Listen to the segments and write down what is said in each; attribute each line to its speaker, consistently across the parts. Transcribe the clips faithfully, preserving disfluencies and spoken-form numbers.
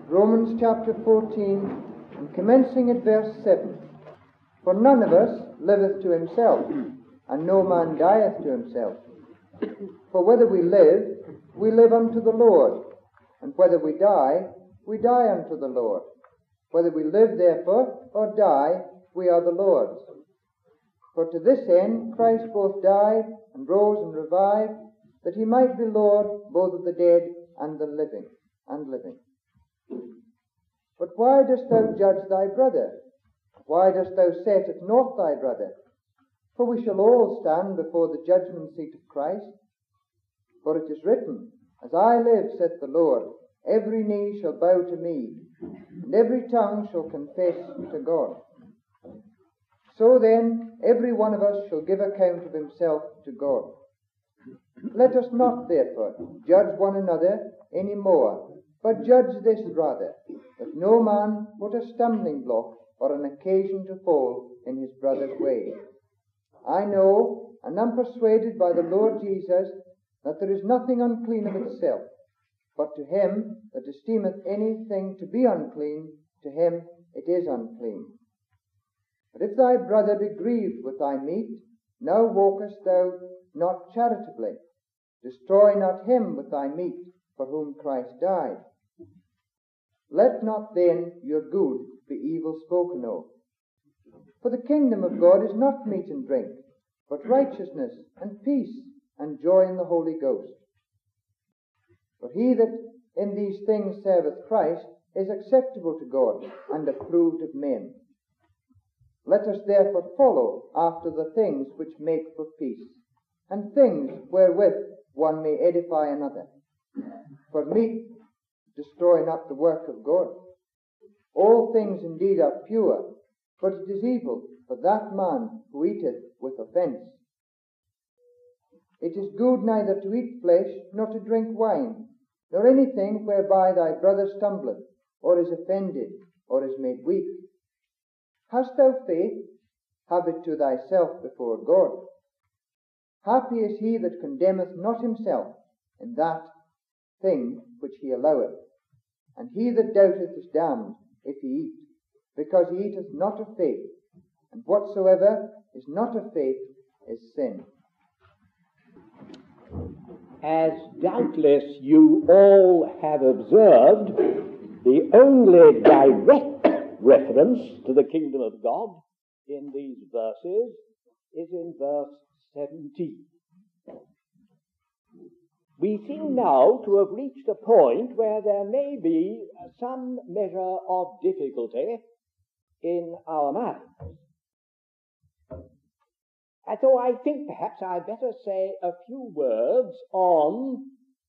Speaker 1: Romans chapter fourteen, and commencing at verse seven. For none of us liveth to himself, and no man dieth to himself. For whether we live, we live unto the Lord, and whether we die, we die unto the Lord. Whether we live, therefore, or die, we are the Lord's. For to this end Christ both died and rose and revived, that he might be Lord both of the dead and the living, and living. But why dost thou judge thy brother? Why dost thou set at naught thy brother? For we shall all stand before the judgment seat of Christ. For it is written, As I live, saith the Lord, every knee shall bow to me, and every tongue shall confess to God. So then, every one of us shall give account of himself to God. Let us not, therefore, judge one another any more, but judge this rather, that no man put a stumbling block or an occasion to fall in his brother's way. I know, and am persuaded by the Lord Jesus, that there is nothing unclean of itself, but to him that esteemeth anything to be unclean, to him it is unclean. But if thy brother be grieved with thy meat, now walkest thou not charitably. Destroy not him with thy meat, for whom Christ died. Let not then your good be evil spoken of. For the kingdom of God is not meat and drink, but righteousness and peace and joy in the Holy Ghost. For he that in these things serveth Christ is acceptable to God and approved of men. Let us therefore follow after the things which make for peace, and things wherewith one may edify another. For meat destroy not the work of God. All things indeed are pure, but it is evil for that man who eateth with offence. It is good neither to eat flesh, nor to drink wine, nor anything whereby thy brother stumbleth, or is offended, or is made weak. Hast thou faith? Have it to thyself before God. Happy is he that condemneth not himself in that thing which he alloweth. And he that doubteth is damned if he eat, because he eateth not of faith. And whatsoever is not of faith is sin.
Speaker 2: As doubtless you all have observed, the only direct reference to the kingdom of God in these verses is in verse seventeen. We seem now to have reached a point where there may be some measure of difficulty in our minds. And so I think perhaps I'd better say a few words on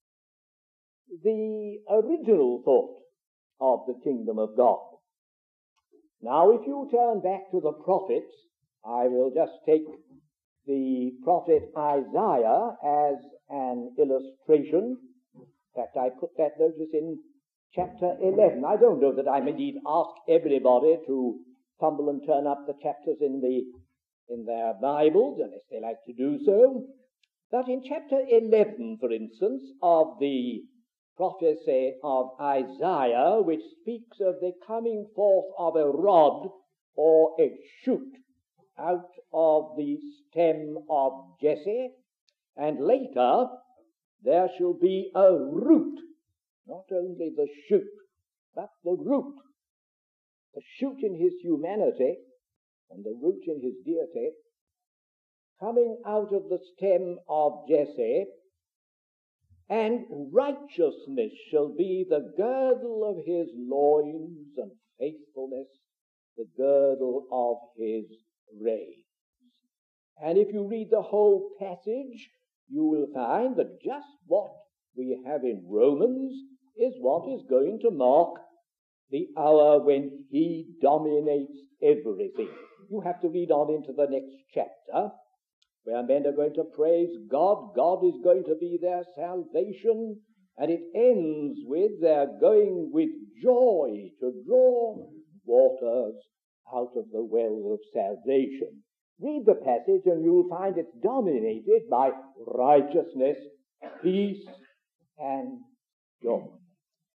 Speaker 2: the original thought of the kingdom of God. Now, if you turn back to the prophets, I will just take the prophet Isaiah as an illustration. In fact, I put that notice in chapter eleven. I don't know that I may indeed ask everybody to tumble and turn up the chapters in the in their Bibles, unless they like to do so. But in chapter eleven, for instance, of the prophecy of Isaiah, which speaks of the coming forth of a rod or a shoot out of the stem of Jesse, and later there shall be a root, not only the shoot, but the root. The shoot in his humanity and the root in his deity, coming out of the stem of Jesse, and righteousness shall be the girdle of his loins, and faithfulness the girdle of his reins. And if you read the whole passage, you will find that just what we have in Romans is what is going to mark the hour when he dominates everything. You have to read on into the next chapter, where men are going to praise God. God is going to be their salvation, and it ends with their going with joy to draw waters out of the well of salvation. Read the passage and you'll find it's dominated by righteousness, peace, and joy.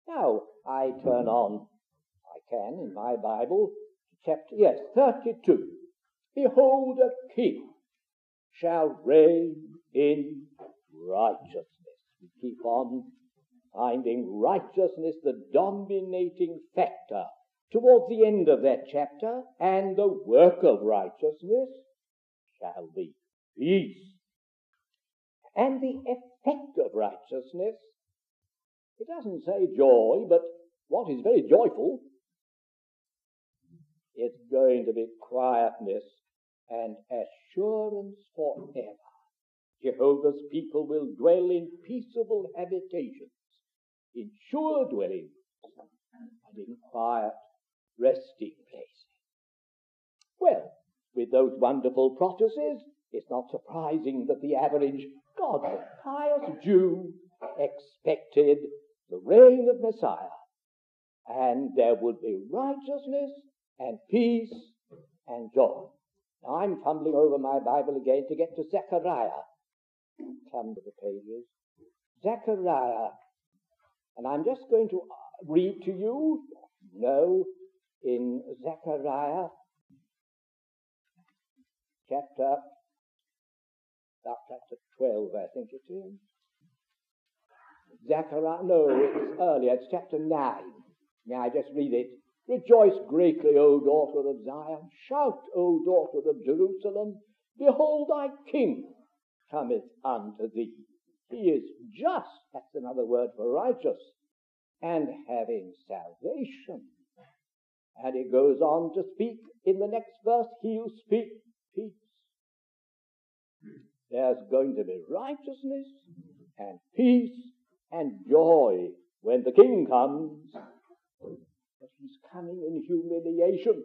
Speaker 2: Now, I turn on, I can, in my Bible, to chapter, yes, thirty-two. Behold, a king shall reign in righteousness. We keep on finding righteousness the dominating factor towards the end of that chapter, and the work of righteousness shall be peace. And the effect of righteousness, it doesn't say joy, but what is very joyful, it's going to be quietness and assurance forever. Jehovah's people will dwell in peaceable habitations, in sure dwellings, and in quiet resting places. Well, with those wonderful prophecies, it's not surprising that the average godly, pious Jew expected the reign of Messiah, and there would be righteousness and peace and joy. Now I'm fumbling over my Bible again to get to Zechariah. Come to the pages. Zechariah. And I'm just going to read to you, no, in Zechariah chapter, chapter twelve, I think it is. Zechariah, no, it's earlier, it's chapter nine. May I just read it? Rejoice greatly, O daughter of Zion. Shout, O daughter of Jerusalem. Behold, thy king cometh unto thee. He is just, that's another word for righteous, and having salvation. And it goes on to speak in the next verse, he'll speak peace. There's going to be righteousness and peace and joy when the king comes. But he's coming in humiliation.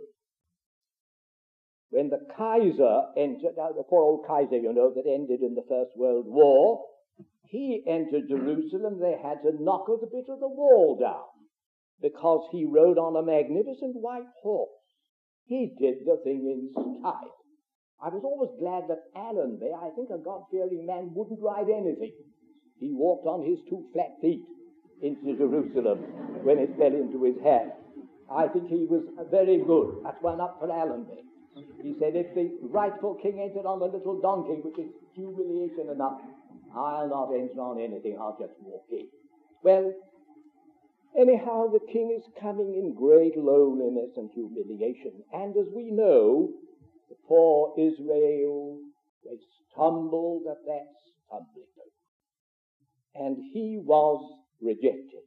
Speaker 2: When the Kaiser entered, now the poor old Kaiser, you know, that ended in the First World War, he entered Jerusalem, they had to knock a bit of the wall down because he rode on a magnificent white horse. He did the thing in style. I was always glad that Allenby, I think a God-fearing man, wouldn't ride anything. He walked on his two flat feet into Jerusalem when it fell into his hand. I think he was very good. That's one up for Allenby. He said, if the rightful king entered on the little donkey, which is humiliation enough, I'll not enter on anything, I'll just walk in. Well, anyhow, the king is coming in great lowliness and humiliation. And as we know, the poor Israel, they stumbled at that stumbling block. And he was rejected.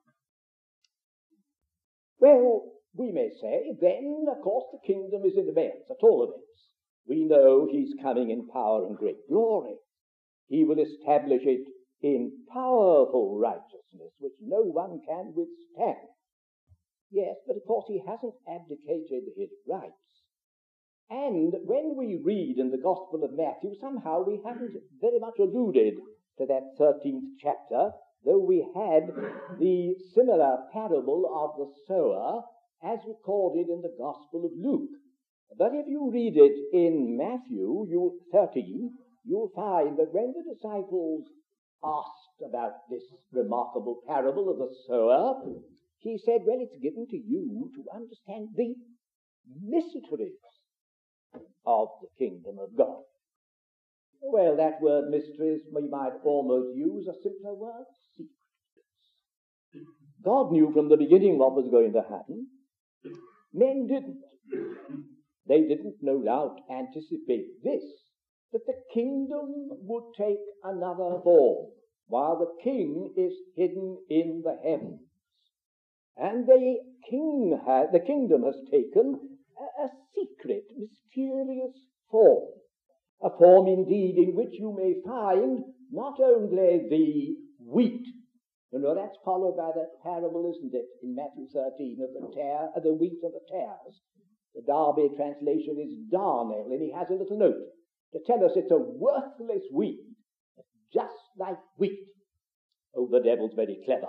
Speaker 2: Well, we may say, then, of course, the kingdom is in advance, at all events. We know he's coming in power and great glory. He will establish it in powerful righteousness, which no one can withstand. Yes, but of course he hasn't abdicated his rights. And when we read in the Gospel of Matthew, somehow we haven't very much alluded to that thirteenth chapter, though we had the similar parable of the sower as recorded in the Gospel of Luke. But if you read it in Matthew you, thirteen, you'll find that when the disciples asked about this remarkable parable of the sower, he said, well, it's given to you to understand the mysteries of the kingdom of God. Well, that word mysteries, we might almost use a simpler word, secrets. God knew from the beginning what was going to happen. Men didn't. They didn't, no doubt, anticipate this, that the kingdom would take another form, while the king is hidden in the heavens. And the king ha- the kingdom has taken a, a secret, mysterious form, a form indeed in which you may find not only the wheat. You know, that's followed by that parable, isn't it, in Matthew thirteen, of the tare, of the wheat and the tares. The Darby translation is darnel, and he has a little note to tell us it's a worthless wheat, just like wheat. Oh, the devil's very clever.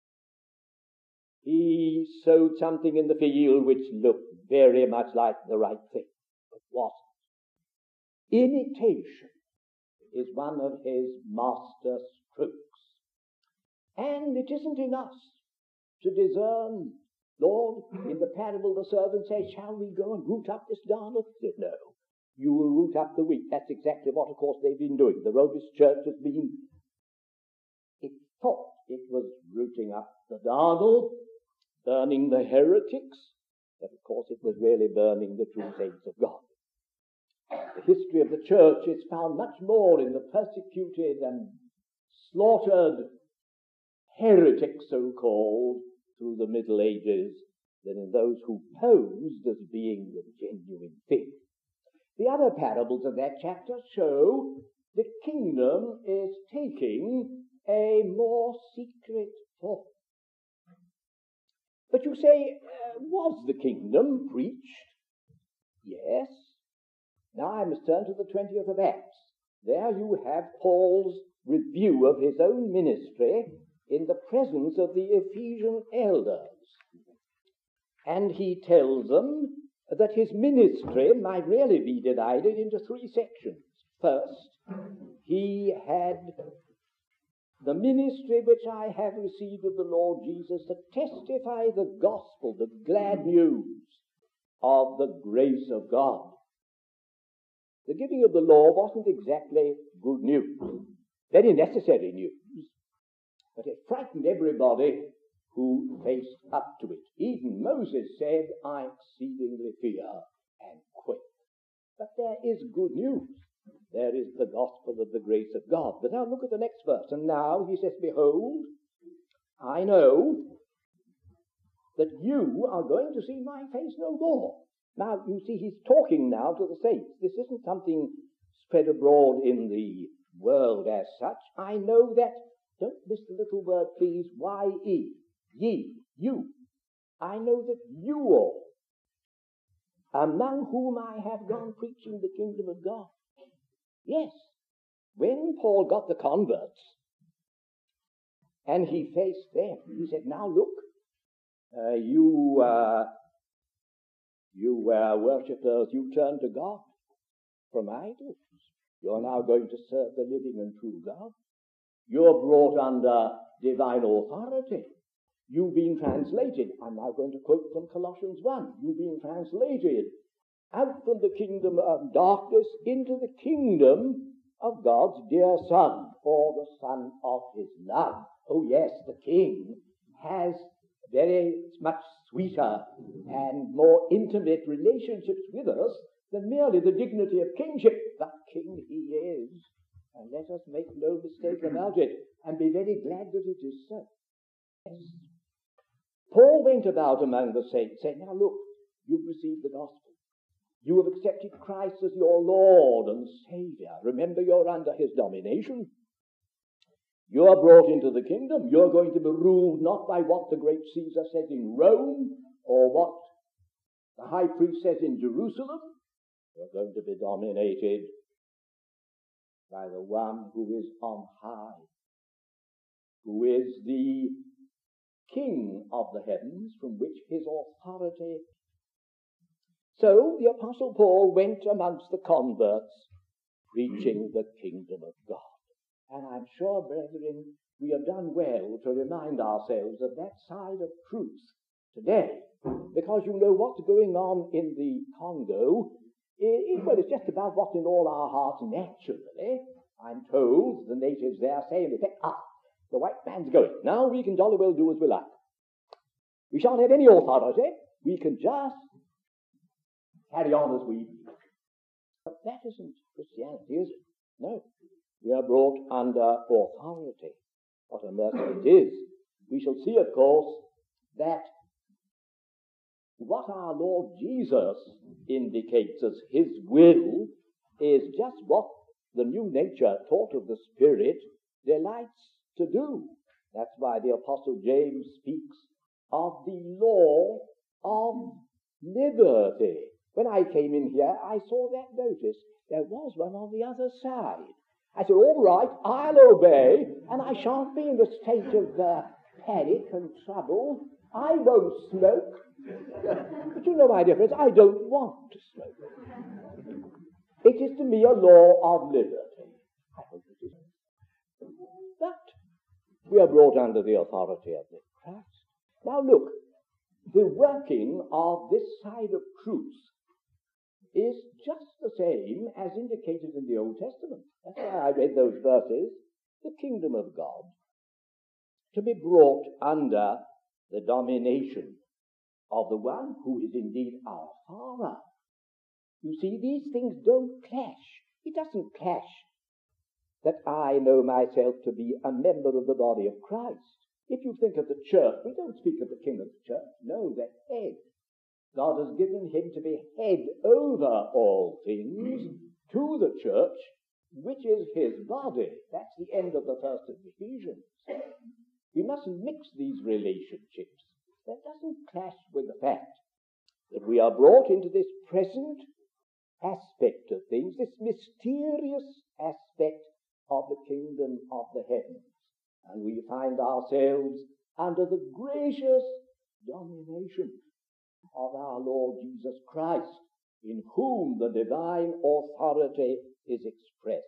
Speaker 2: He sowed something in the field which looked very much like the right thing, but wasn't. Imitation is one of his master strokes. And it isn't in us to discern. Lord, in the parable the servant says, shall we go and root up this darnel? He said, no. You will root up the wheat. That's exactly what, of course, they've been doing. The Rhodes church has been, it thought it was rooting up the darnel, burning the heretics, but of course it was really burning the true saints of God. The history of the church is found much more in the persecuted and slaughtered heretics, so-called, through the Middle Ages, than in those who posed as being the genuine thing. The other parables of that chapter show the kingdom is taking a more secret form. But you say, uh, was the kingdom preached? Yes. Now I must turn to the twentieth of Acts. There you have Paul's review of his own ministry in the presence of the Ephesian elders. And he tells them that his ministry might really be divided into three sections. First, he had the ministry which I have received of the Lord Jesus to testify the gospel, the glad news of the grace of God. The giving of the law wasn't exactly good news, very necessary news, but it frightened everybody who faced up to it. Even Moses said, I exceedingly fear and quake. But there is good news. There is the gospel of the grace of God. But now look at the next verse. And now he says, behold, I know that you are going to see my face no more. Now, you see, he's talking now to the saints. This isn't something spread abroad in the world as such. I know that, don't miss the little word, please, Y-E, ye, you. I know that you all, among whom I have gone preaching the kingdom of God. Yes, when Paul got the converts, and he faced them, he said, now look, uh, you, uh, you were worshippers, you turned to God from idols. You're now going to serve the living and true God. You're brought under divine authority. You've been translated. I'm now going to quote from Colossians one. You've been translated out from the kingdom of darkness into the kingdom of God's dear Son, or the Son of his love. Oh yes, the King has very much sweeter and more intimate relationships with us than merely the dignity of kingship. The King he is, and let us make no mistake about it, and be very glad that it is so. Yes. Paul went about among the saints saying, now look, you've received the gospel. You have accepted Christ as your Lord and Savior. Remember, you're under his domination. You are brought into the kingdom. You're going to be ruled not by what the great Caesar says in Rome or what the high priest says in Jerusalem. You're going to be dominated by the one who is on high, who is the King of the heavens, from which his authority. So the Apostle Paul went amongst the converts, preaching the kingdom of God. And I'm sure, brethren, we have done well to remind ourselves of that side of truth today, because you know what's going on in the Congo. It, it, well, it's just about what's in all our hearts naturally. I'm told the natives there say, in effect, ah, the white man's going. Now we can jolly well do as we like. We shan't have any authority. We can just carry on as we please. But that isn't Christianity, is it? No. We are brought under authority. What a mercy it is. We shall see, of course, that what our Lord Jesus indicates as his will is just what the new nature, taught of the Spirit, delights to do. That's why the Apostle James speaks of the law of liberty. When I came in here, I saw that notice. There was one on the other side. I said, all right, I'll obey, and I shan't be in a state of uh, panic and trouble. I won't smoke. But you know my difference. I don't want to smoke. It is to me a law of liberty. I hope it is. But we are brought under the authority of the Christ. Now look, the working of this side of truth is just the same as indicated in the Old Testament. That's why I read those verses. The kingdom of God to be brought under the domination of the one who is indeed our Father. You see, these things don't clash. It doesn't clash that I know myself to be a member of the body of Christ. If you think of the church, we don't speak of the king of the church. No, the head. God has given him to be head over all things to the church, which is his body. That's the end of the first of Ephesians. We mustn't mix these relationships. That doesn't clash with the fact that we are brought into this present aspect of things, this mysterious aspect of the kingdom of the heavens. And we find ourselves under the gracious domination of our Lord Jesus Christ, in whom the divine authority is expressed.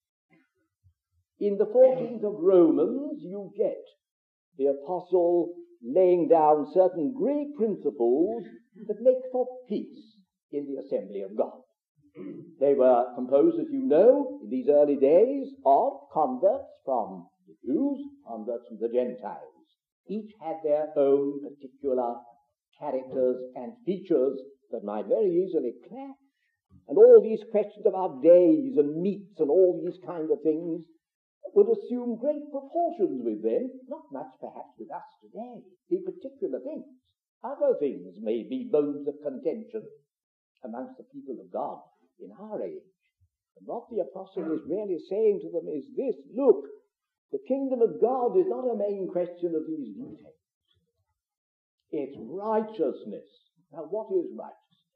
Speaker 2: In the fourteenth of Romans, you get the apostle laying down certain great principles that make for peace in the assembly of God. They were composed, as you know, in these early days of converts from the Jews, converts from the Gentiles. Each had their own particular characters and features that might very easily clash. And all these questions about days and meats and all these kind of things would assume great proportions with them, not much perhaps with us today, in particular things. Other things may be bones of contention amongst the people of God in our age. And what the apostle is really saying to them is this: look, the kingdom of God is not a main question of these details. It's righteousness. Now, what is righteousness?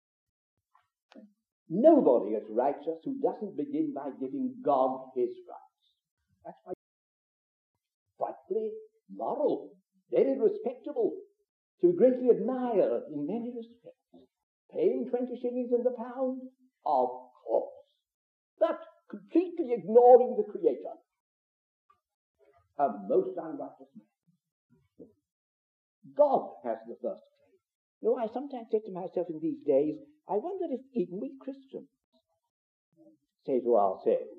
Speaker 2: Nobody is righteous who doesn't begin by giving God his rights. That's why frightfully moral, very respectable, to greatly admire in many respects. Paying twenty shillings in the pound? Of course. But completely ignoring the Creator. A most unrighteous man. God has the first claim. You know, I sometimes say to myself in these days, I wonder if even we Christians say to ourselves,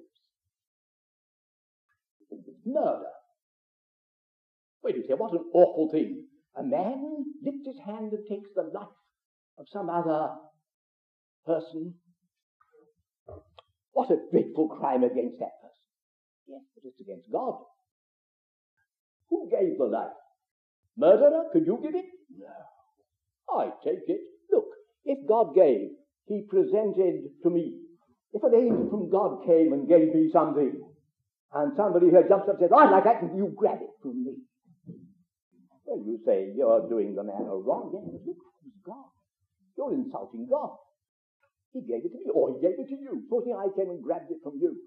Speaker 2: murder. Wait, you say, what an awful thing. A man lifts his hand and takes the life of some other person. What a dreadful crime against that person. Yes, but it's against God. Who gave the life? Murderer? Could you give it? No. I take it. Look, if God gave, he presented to me. If an angel from God came and gave me something, and somebody here jumps up and says, I'd like that, and you grab it from me. Well, you say, you're doing the man a wrong. Yes, but look, it's God. You're insulting God. He gave it to me, or he gave it to you. Supposing I came and grabbed it from you.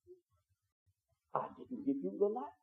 Speaker 2: I didn't give you the life.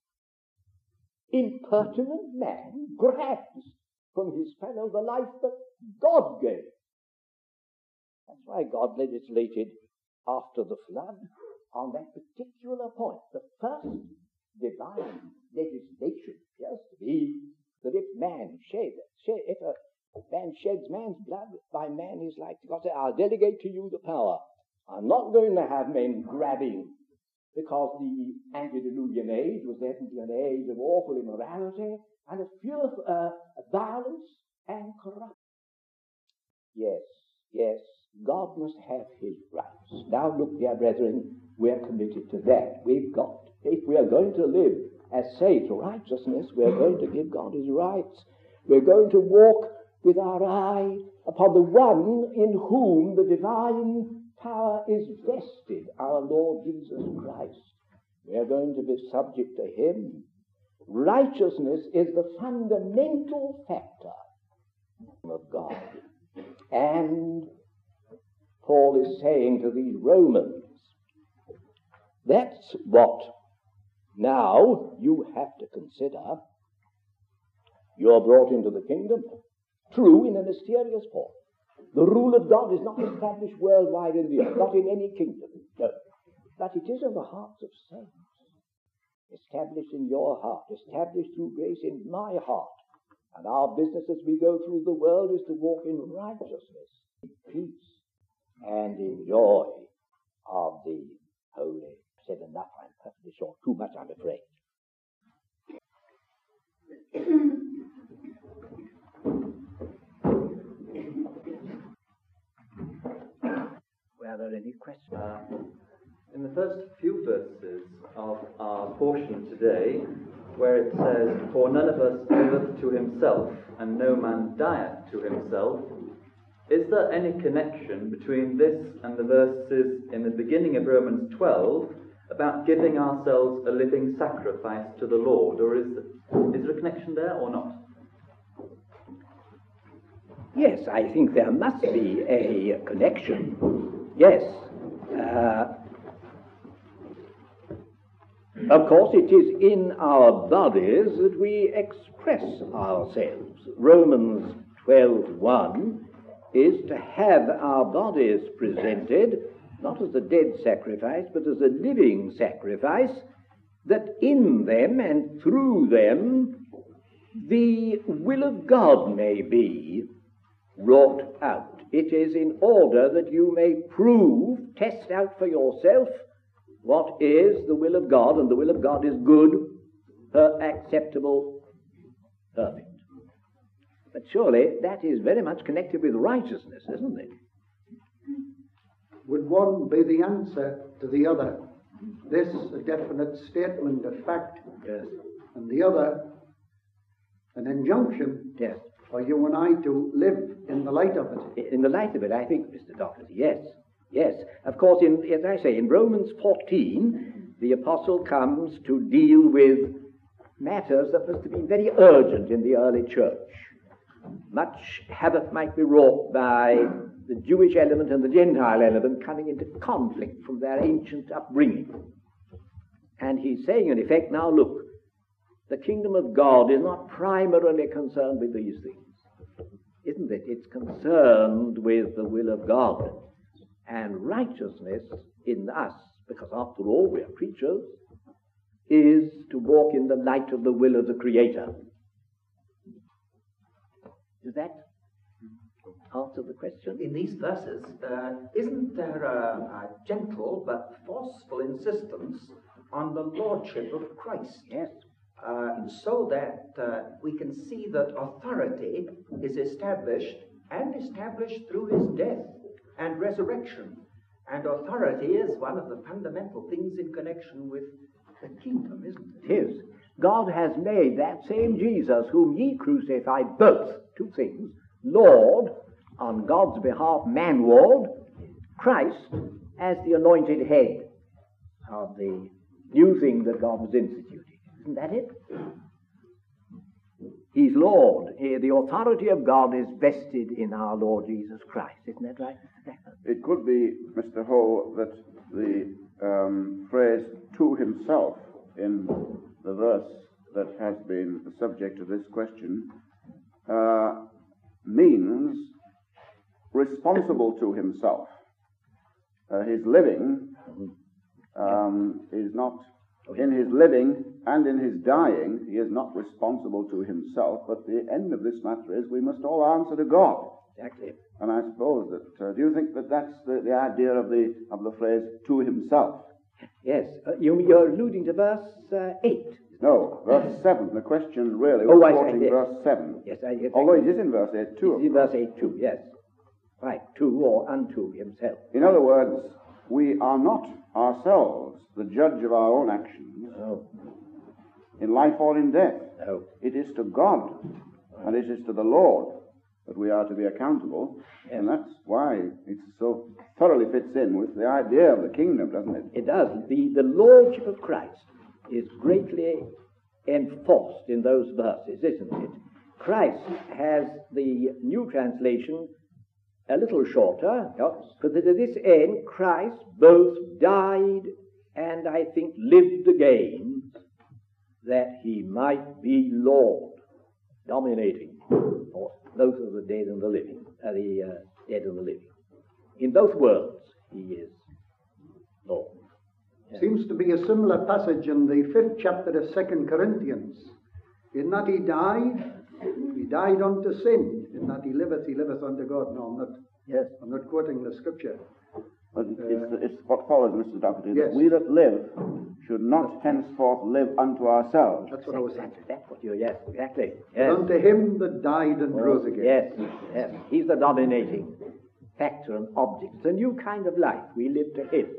Speaker 2: Impertinent man grabs from his fellow the life that God gave. That's why God legislated after the flood on that particular point. The first divine legislation appears to be that if man shed, shed if a man sheds man's blood, by man is like God said, I'll delegate to you the power. I'm not going to have men grabbing, because the antediluvian age was definitely an age of awful immorality and of pure uh, violence and corruption. Yes, yes, God must have his rights. Now look, dear brethren, we're committed to that. We've got, if we are going to live as say to righteousness, we're going to give God his rights. We're going to walk with our eye upon the one in whom the divine power is vested, our Lord Jesus Christ. We are going to be subject to him. Righteousness is the fundamental factor of God. And Paul is saying to these Romans, that's what now you have to consider. You're brought into the kingdom. True, in a mysterious form. The rule of God is not established worldwide in the earth, not in any kingdom. No. But it is in the hearts of saints. Established in your heart, established through grace in my heart. And our business as we go through the world is to walk in righteousness, in peace, and in joy of the Holy. I've said enough. I'm perfectly short. Too much, I'm afraid. Were there any questions?
Speaker 3: Uh, in the first few verses of our portion today, where it says, "For none of us liveth to himself, and no man dieth to himself," is there any connection between this and the verses in the beginning of Romans twelve about giving ourselves a living sacrifice to the Lord? Or is there, is there a connection there or not?
Speaker 2: Yes, I think there must be a connection. Yes. Uh, of course, it is in our bodies that we express ourselves. Romans twelve one is to have our bodies presented not as a dead sacrifice, but as a living sacrifice, that in them and through them the will of God may be wrought out. It is in order that you may prove, test out for yourself what is the will of God, and the will of God is good, uh, acceptable, perfect. But surely that is very much connected with righteousness, isn't it?
Speaker 4: Would one be the answer to the other? This a definite statement of fact,
Speaker 2: Yes.
Speaker 4: and the other an injunction
Speaker 2: Yes.
Speaker 4: for you and I to live in the light of it.
Speaker 2: In the light of it, I think, Mister Doherty, yes. Yes. Of course, in, as I say, in Romans fourteen, the apostle comes to deal with matters that must have been very urgent in the early church. Much havoc might be wrought by the Jewish element and the Gentile element coming into conflict from their ancient upbringing. And he's saying, in effect, now look, the kingdom of God is not primarily concerned with these things, isn't it? It's concerned with the will of God and righteousness in us, because after all we are creatures, is to walk in the light of the will of the Creator. Does that answer the question?
Speaker 5: In these verses, uh, isn't there a, a gentle but forceful insistence on the lordship of Christ?
Speaker 2: Yes.
Speaker 5: Uh, so that uh, we can see that authority is established and established through his death and resurrection. And authority is one of the fundamental things in connection with the kingdom, isn't it?
Speaker 2: It is. God has made that same Jesus whom ye crucified both, two things, Lord on God's behalf, man-Lord, Christ as the anointed head of the new thing that God was instituting. Isn't that it? He's Lord. He, the authority of God is vested in our Lord Jesus Christ. Isn't that right?
Speaker 6: It could be, Mister Hull, that the um, phrase "to himself" in the verse that has been the subject of this question uh, means responsible to himself. Uh, his living um, is not, in his living and in his dying, he is not responsible to himself, but the end of this matter is we must all answer to God.
Speaker 2: Exactly.
Speaker 6: And I suppose that, uh, do you think that that's the, the idea of the of the phrase "to himself"?
Speaker 2: Yes. Uh, you, you're alluding to verse uh, eight.
Speaker 6: No, verse seven. The question really
Speaker 2: Oh,
Speaker 6: was
Speaker 2: I see,
Speaker 6: quoting
Speaker 2: yes.
Speaker 6: verse seven.
Speaker 2: Yes, I, yes,
Speaker 6: Although
Speaker 2: I,
Speaker 6: it is in verse eight too.
Speaker 2: it's in verse eight too, yes. Right, to or unto himself.
Speaker 6: In other words, we are not ourselves the judge of our own actions
Speaker 2: Oh,
Speaker 6: in life or in death.
Speaker 2: no.
Speaker 6: It is to God and it is to the Lord that we are to be accountable.
Speaker 2: Yes.
Speaker 6: And that's why it so thoroughly fits in with the idea of the kingdom, doesn't it?
Speaker 2: It does. The, the lordship of Christ is greatly enforced in those verses, isn't it? Christ has the new translation a little shorter, but that to this end Christ both died and I think lived again, that he might be Lord, dominating for both of the dead and the living, uh, the uh, dead and the living. In both worlds, he is Lord. Yeah.
Speaker 4: Seems to be a similar passage in the fifth chapter of Second Corinthians. In that he died He died unto sin, in that he liveth, he liveth unto God. No, I'm not,
Speaker 2: Yes.
Speaker 4: I'm not quoting the scripture.
Speaker 6: But it's, it's what follows, Mister Doherty,
Speaker 4: Yes.
Speaker 6: that we that live should not henceforth live unto ourselves.
Speaker 4: That's what I was saying.
Speaker 2: That's, that's what you, yes, exactly.
Speaker 4: But
Speaker 2: Yes.
Speaker 4: unto him that died and rose again.
Speaker 2: Yes, yes. He's the dominating factor and object. It's a new kind of life. We live to him.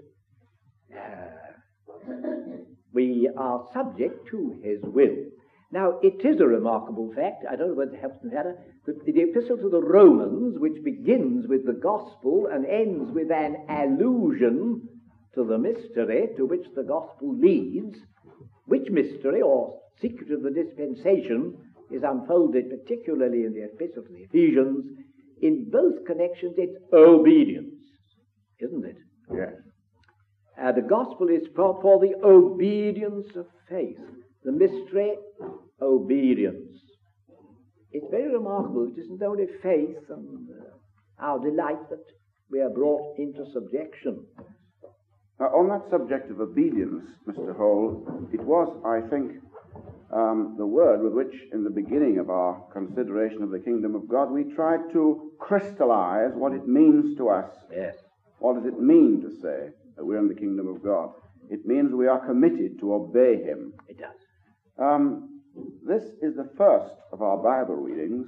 Speaker 2: Uh, we are subject to his will. Now, it is a remarkable fact, I don't know whether it helps the matter, that the epistle to the Romans, which begins with the gospel and ends with an allusion to the mystery to which the gospel leads, which mystery or secret of the dispensation is unfolded particularly in the epistle to the Ephesians. In both connections, it's obedience, isn't it?
Speaker 6: Yes.
Speaker 2: Uh, the gospel is for, for the obedience of faith. The mystery, obedience. It's very remarkable. It isn't only faith and uh, our delight that we are brought into subjection.
Speaker 6: Now, on that subject of obedience, Mister Hole, it was, I think, um, the word with which, in the beginning of our consideration of the kingdom of God, we tried to crystallize what it means to us.
Speaker 2: Yes.
Speaker 6: What does it mean to say that we're in the kingdom of God? It means we are committed to obey him.
Speaker 2: It does.
Speaker 6: Um, this is the first of our Bible readings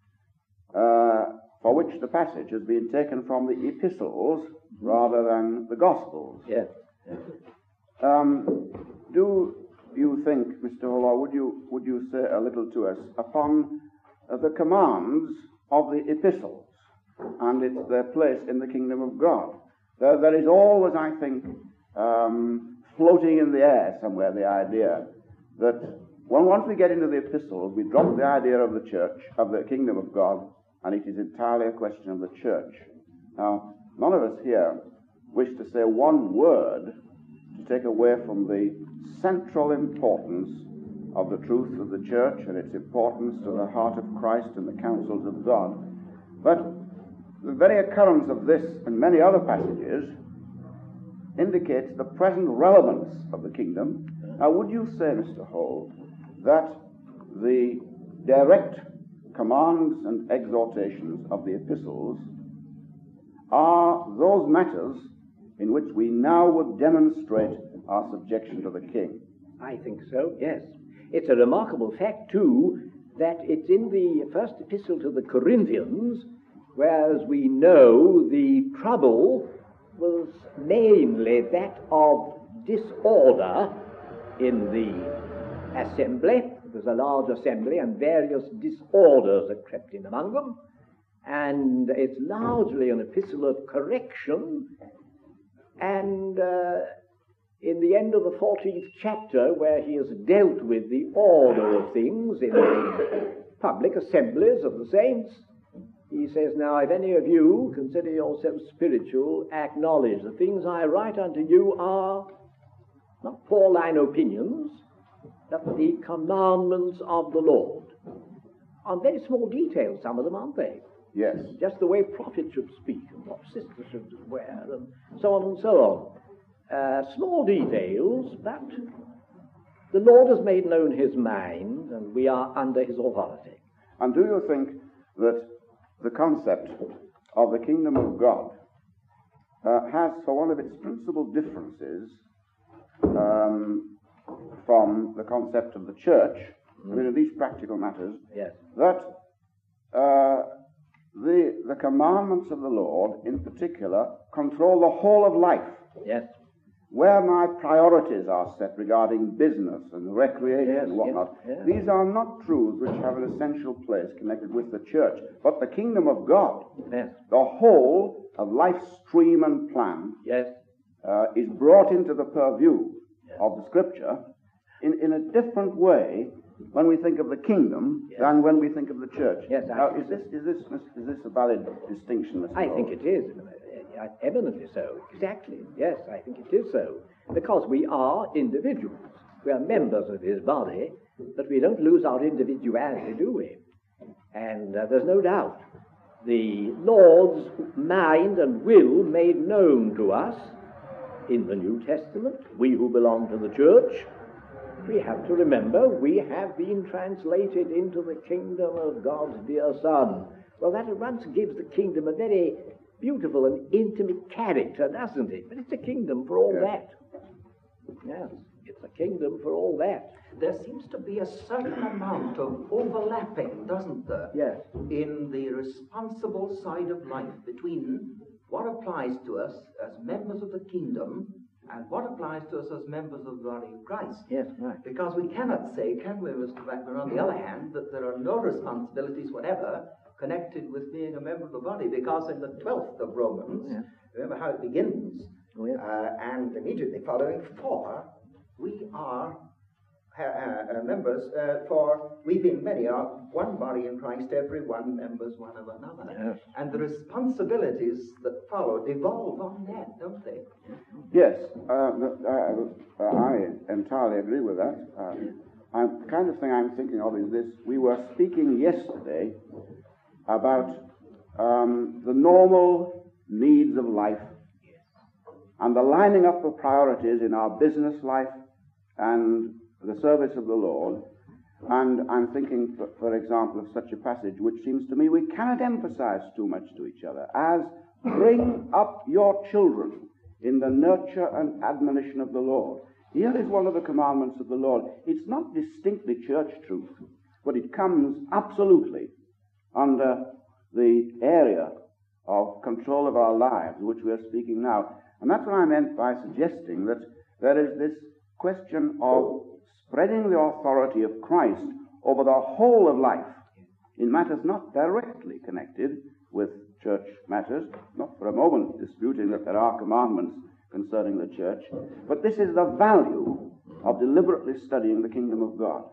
Speaker 6: uh, for which the passage has been taken from the epistles rather than the Gospels.
Speaker 2: Yes. Yes.
Speaker 6: Um, do you think, Mister Hall, or would you, would you say a little to us upon uh, the commands of the epistles and its, their place in the kingdom of God? There, there is always, I think, um, floating in the air somewhere the idea that when once we get into the epistles, we drop the idea of the church, of the kingdom of God, and it is entirely a question of the church. Now, none of us here wish to say one word to take away from the central importance of the truth of the church and its importance to the heart of Christ and the counsels of God. But the very occurrence of this and many other passages indicates the present relevance of the kingdom. Now, would you say, Mister Hall, that the direct commands and exhortations of the epistles are those matters in which we now would demonstrate our subjection to the king?
Speaker 2: I think so, yes. It's a remarkable fact, too, that it's in the first epistle to the Corinthians, whereas we know the trouble was mainly that of disorder in the assembly. It was a large assembly, and various disorders had crept in among them. And it's largely an epistle of correction. And uh, in the end of the fourteenth chapter, where he has dealt with the order of things in the public assemblies of the saints, he says, "Now, if any of you consider yourselves spiritual, acknowledge the things I write unto you are not four-line opinions, but the commandments of the Lord." On very small details, some of them, aren't they?
Speaker 6: Yes.
Speaker 2: Just the way prophets should speak, and what sisters should wear, and so on and so on. Uh, small details, but the Lord has made known his mind, and we are under his authority.
Speaker 6: And do you think that the concept of the kingdom of God uh, has, for one of its principal differences um, from the concept of the church, mm. I mean, in these practical matters,
Speaker 2: yes.
Speaker 6: that uh, the, the commandments of the Lord, in particular, control the whole of life?
Speaker 2: Yes.
Speaker 6: Where my priorities are set regarding business and recreation
Speaker 2: yes,
Speaker 6: and whatnot,
Speaker 2: yes, yes.
Speaker 6: these are not truths which have an essential place connected with the church, but the kingdom of God.
Speaker 2: Yes.
Speaker 6: The whole of life's stream and plan
Speaker 2: yes.
Speaker 6: uh, is brought into the purview
Speaker 2: yes.
Speaker 6: of the Scripture in, in a different way when we think of the kingdom
Speaker 2: yes.
Speaker 6: than when we think of the church.
Speaker 2: Yes, I
Speaker 6: now, is this, is, this, is this a valid distinction, Mister
Speaker 2: I
Speaker 6: Lord?
Speaker 2: think it is. Eminently so, exactly. Yes, I think it is so. Because we are individuals. We are members of his body, but we don't lose our individuality, do we? And uh, there's no doubt the Lord's mind and will made known to us in the New Testament, we who belong to the church, We have to remember we have been translated into the kingdom of God's dear Son. Well, that at once gives the kingdom a very beautiful and intimate character, doesn't it? But it's a kingdom for all
Speaker 6: Yes.
Speaker 2: that. Yes, it's a kingdom for all that.
Speaker 5: There seems to be a certain amount of overlapping, doesn't there?
Speaker 2: Yes.
Speaker 5: In the responsible side of life between what applies to us as members of the kingdom and what applies to us as members of the body of Christ.
Speaker 2: Yes, right.
Speaker 5: Because we cannot say, can we, Mister Blackburn, on the other hand, that there are no responsibilities whatever connected with being a member of the body, because in the twelfth of Romans,
Speaker 2: Yeah.
Speaker 5: remember how it begins,
Speaker 2: Oh, yes.
Speaker 5: uh, and immediately following, for we are uh, uh, members, uh, for we being many are one body in Christ, every one members one of another.
Speaker 2: Yes.
Speaker 5: And the responsibilities that follow devolve on that, don't they?
Speaker 6: Yes, uh, uh, I entirely agree with that. Uh, I'm, the kind of thing I'm thinking of is this. We were speaking yesterday about um, the normal needs of life and the lining up of priorities in our business life and the service of the Lord. And I'm thinking, for, for example, of such a passage which seems to me we cannot emphasize too much to each other as bring up your children in the nurture and admonition of the Lord. Here is one of the commandments of the Lord. It's not distinctly church truth, but it comes absolutely under the area of control of our lives, which we are speaking now. And that's what I meant by suggesting that there is this question of spreading the authority of Christ over the whole of life in matters not directly connected with church matters, not for a moment disputing that there are commandments concerning the church, but this is the value of deliberately studying the kingdom of God.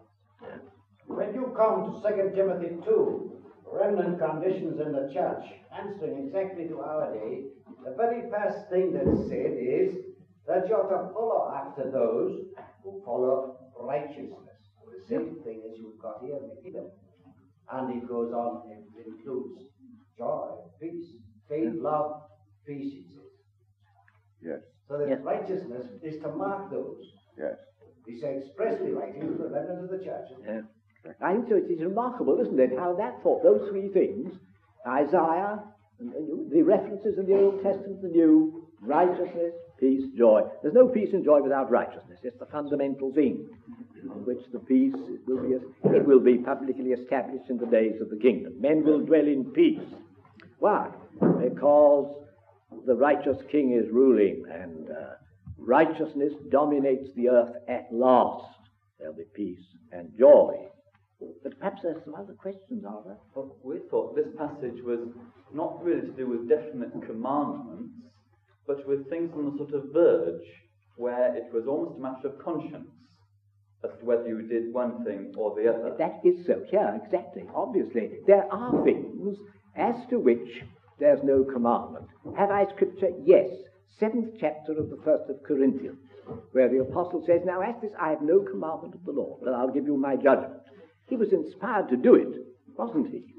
Speaker 7: When you come to Second Timothy two, remnant conditions in the church, answering exactly to our day, the very first thing that's said is that you're to follow after those who follow righteousness. The same thing as you've got here in the kingdom. And it goes on, it includes joy, peace, faith, love, peace, it says.
Speaker 6: Yes,
Speaker 7: So that
Speaker 2: Yes.
Speaker 7: righteousness is to mark those.
Speaker 6: yes.
Speaker 7: He said expressly writing to the remnant of the church.
Speaker 2: Yeah. I think so. It is remarkable, isn't it, how that thought, those three things, Isaiah, and, and the references in the Old Testament, the New, righteousness, peace, joy. There's no peace and joy without righteousness. It's the fundamental thing on which the peace will be, it will be publicly established in the days of the kingdom. Men will dwell in peace. Why? Because the righteous king is ruling, and uh, righteousness dominates the earth at last. There'll be peace and joy. But perhaps there's some other questions, are there?
Speaker 3: Well, we thought this passage was not really to do with definite commandments, but with things on the sort of verge, where it was almost a matter of conscience as to whether you did one thing or the other.
Speaker 2: That is so. Yeah, exactly. Obviously, there are things as to which there's no commandment. Have I scripture? Yes. Seventh chapter of the first of Corinthians, where the apostle says, now as this I have no commandment of the Lord, but I'll give you my judgment. He was inspired to do it, wasn't he?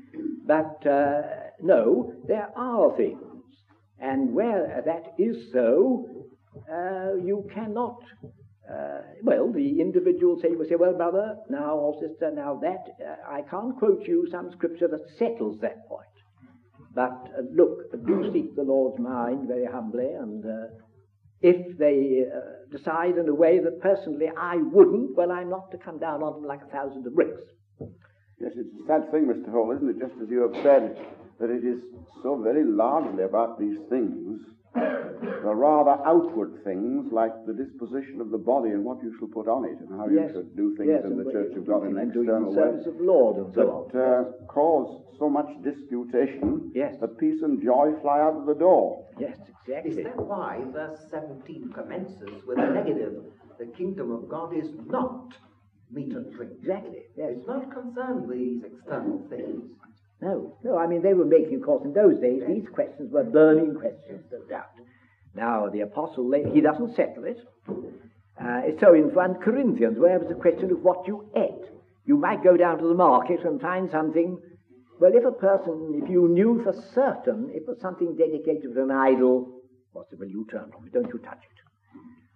Speaker 2: But uh, no, there are things. And where that is so, uh, you cannot, uh, well, the individual say, will say, well, brother, now, or sister, now that, uh, I can't quote you some scripture that settles that point. But uh, look, do seek the Lord's mind very humbly, and uh, if they uh, decide in a way that personally I wouldn't, well, I'm not to come down on them like a thousand of bricks.
Speaker 6: Yes, it's a sad thing, Mister Hall, isn't it, just as you have said, that it is so very largely about these things, the rather outward things, like the disposition of the body and what you shall put on it, and how
Speaker 2: Yes.
Speaker 6: you should do things
Speaker 2: Yes,
Speaker 6: in
Speaker 2: and
Speaker 6: the
Speaker 2: what
Speaker 6: Church
Speaker 2: you
Speaker 6: of God
Speaker 2: do
Speaker 6: in an
Speaker 2: and doing
Speaker 6: external
Speaker 2: the
Speaker 6: way,
Speaker 2: service of the Lord and so on.
Speaker 6: that uh, cause so much disputation
Speaker 2: Yes.
Speaker 6: that peace and joy fly out of the door.
Speaker 2: Yes, exactly.
Speaker 5: Is that why verse seventeen commences with a negative? The kingdom of God is not meat and drink.
Speaker 2: Exactly, yes.
Speaker 5: It's not concerned with these external things.
Speaker 2: No, no, I mean, they were making, of course, in those days, these questions were burning questions, no doubt. Now, the apostle, he doesn't settle it. Uh, so in First Corinthians, where it was a question of what you ate, you might go down to the market and find something. Well, if a person, if you knew for certain it was something dedicated to an idol, possibly you turn from it, don't you touch it.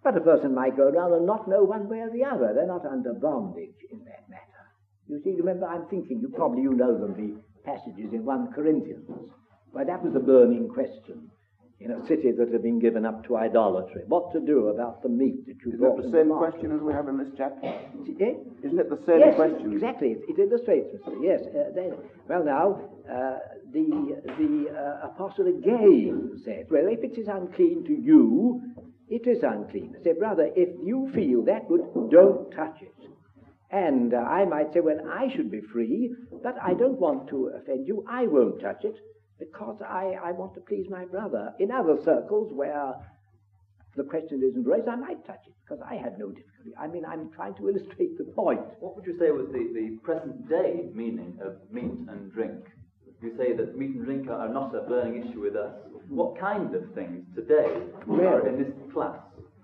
Speaker 2: But a person might go around and not know one way or the other. They're not under bondage in that matter. You see, remember, I'm thinking, you probably you know them, the passages in First Corinthians, where that was a burning question in a city that had been given up to idolatry. What to do about the meat that you
Speaker 6: Isn't
Speaker 2: brought
Speaker 6: it the
Speaker 2: in
Speaker 6: same
Speaker 2: the market?
Speaker 6: question as we have in this chapter?
Speaker 2: Eh?
Speaker 6: Isn't it the same
Speaker 2: yes,
Speaker 6: question?
Speaker 2: exactly. It, it illustrates, Mister Yes. Uh, they, well, now, uh, the the uh, apostle again said, well, if it is unclean to you, it is unclean. I say, brother, if you feel that good, don't touch it. And uh, I might say, well, I should be free, but I don't want to offend you. I won't touch it because I, I want to please my brother. In other circles where the question isn't raised, I might touch it because I have no difficulty. I mean, I'm trying to illustrate the point.
Speaker 3: What would you say was the, the present day meaning of meat and drink? You say that meat and drink are not a burning issue with us. What kind of things today
Speaker 2: Well,
Speaker 3: are in this class?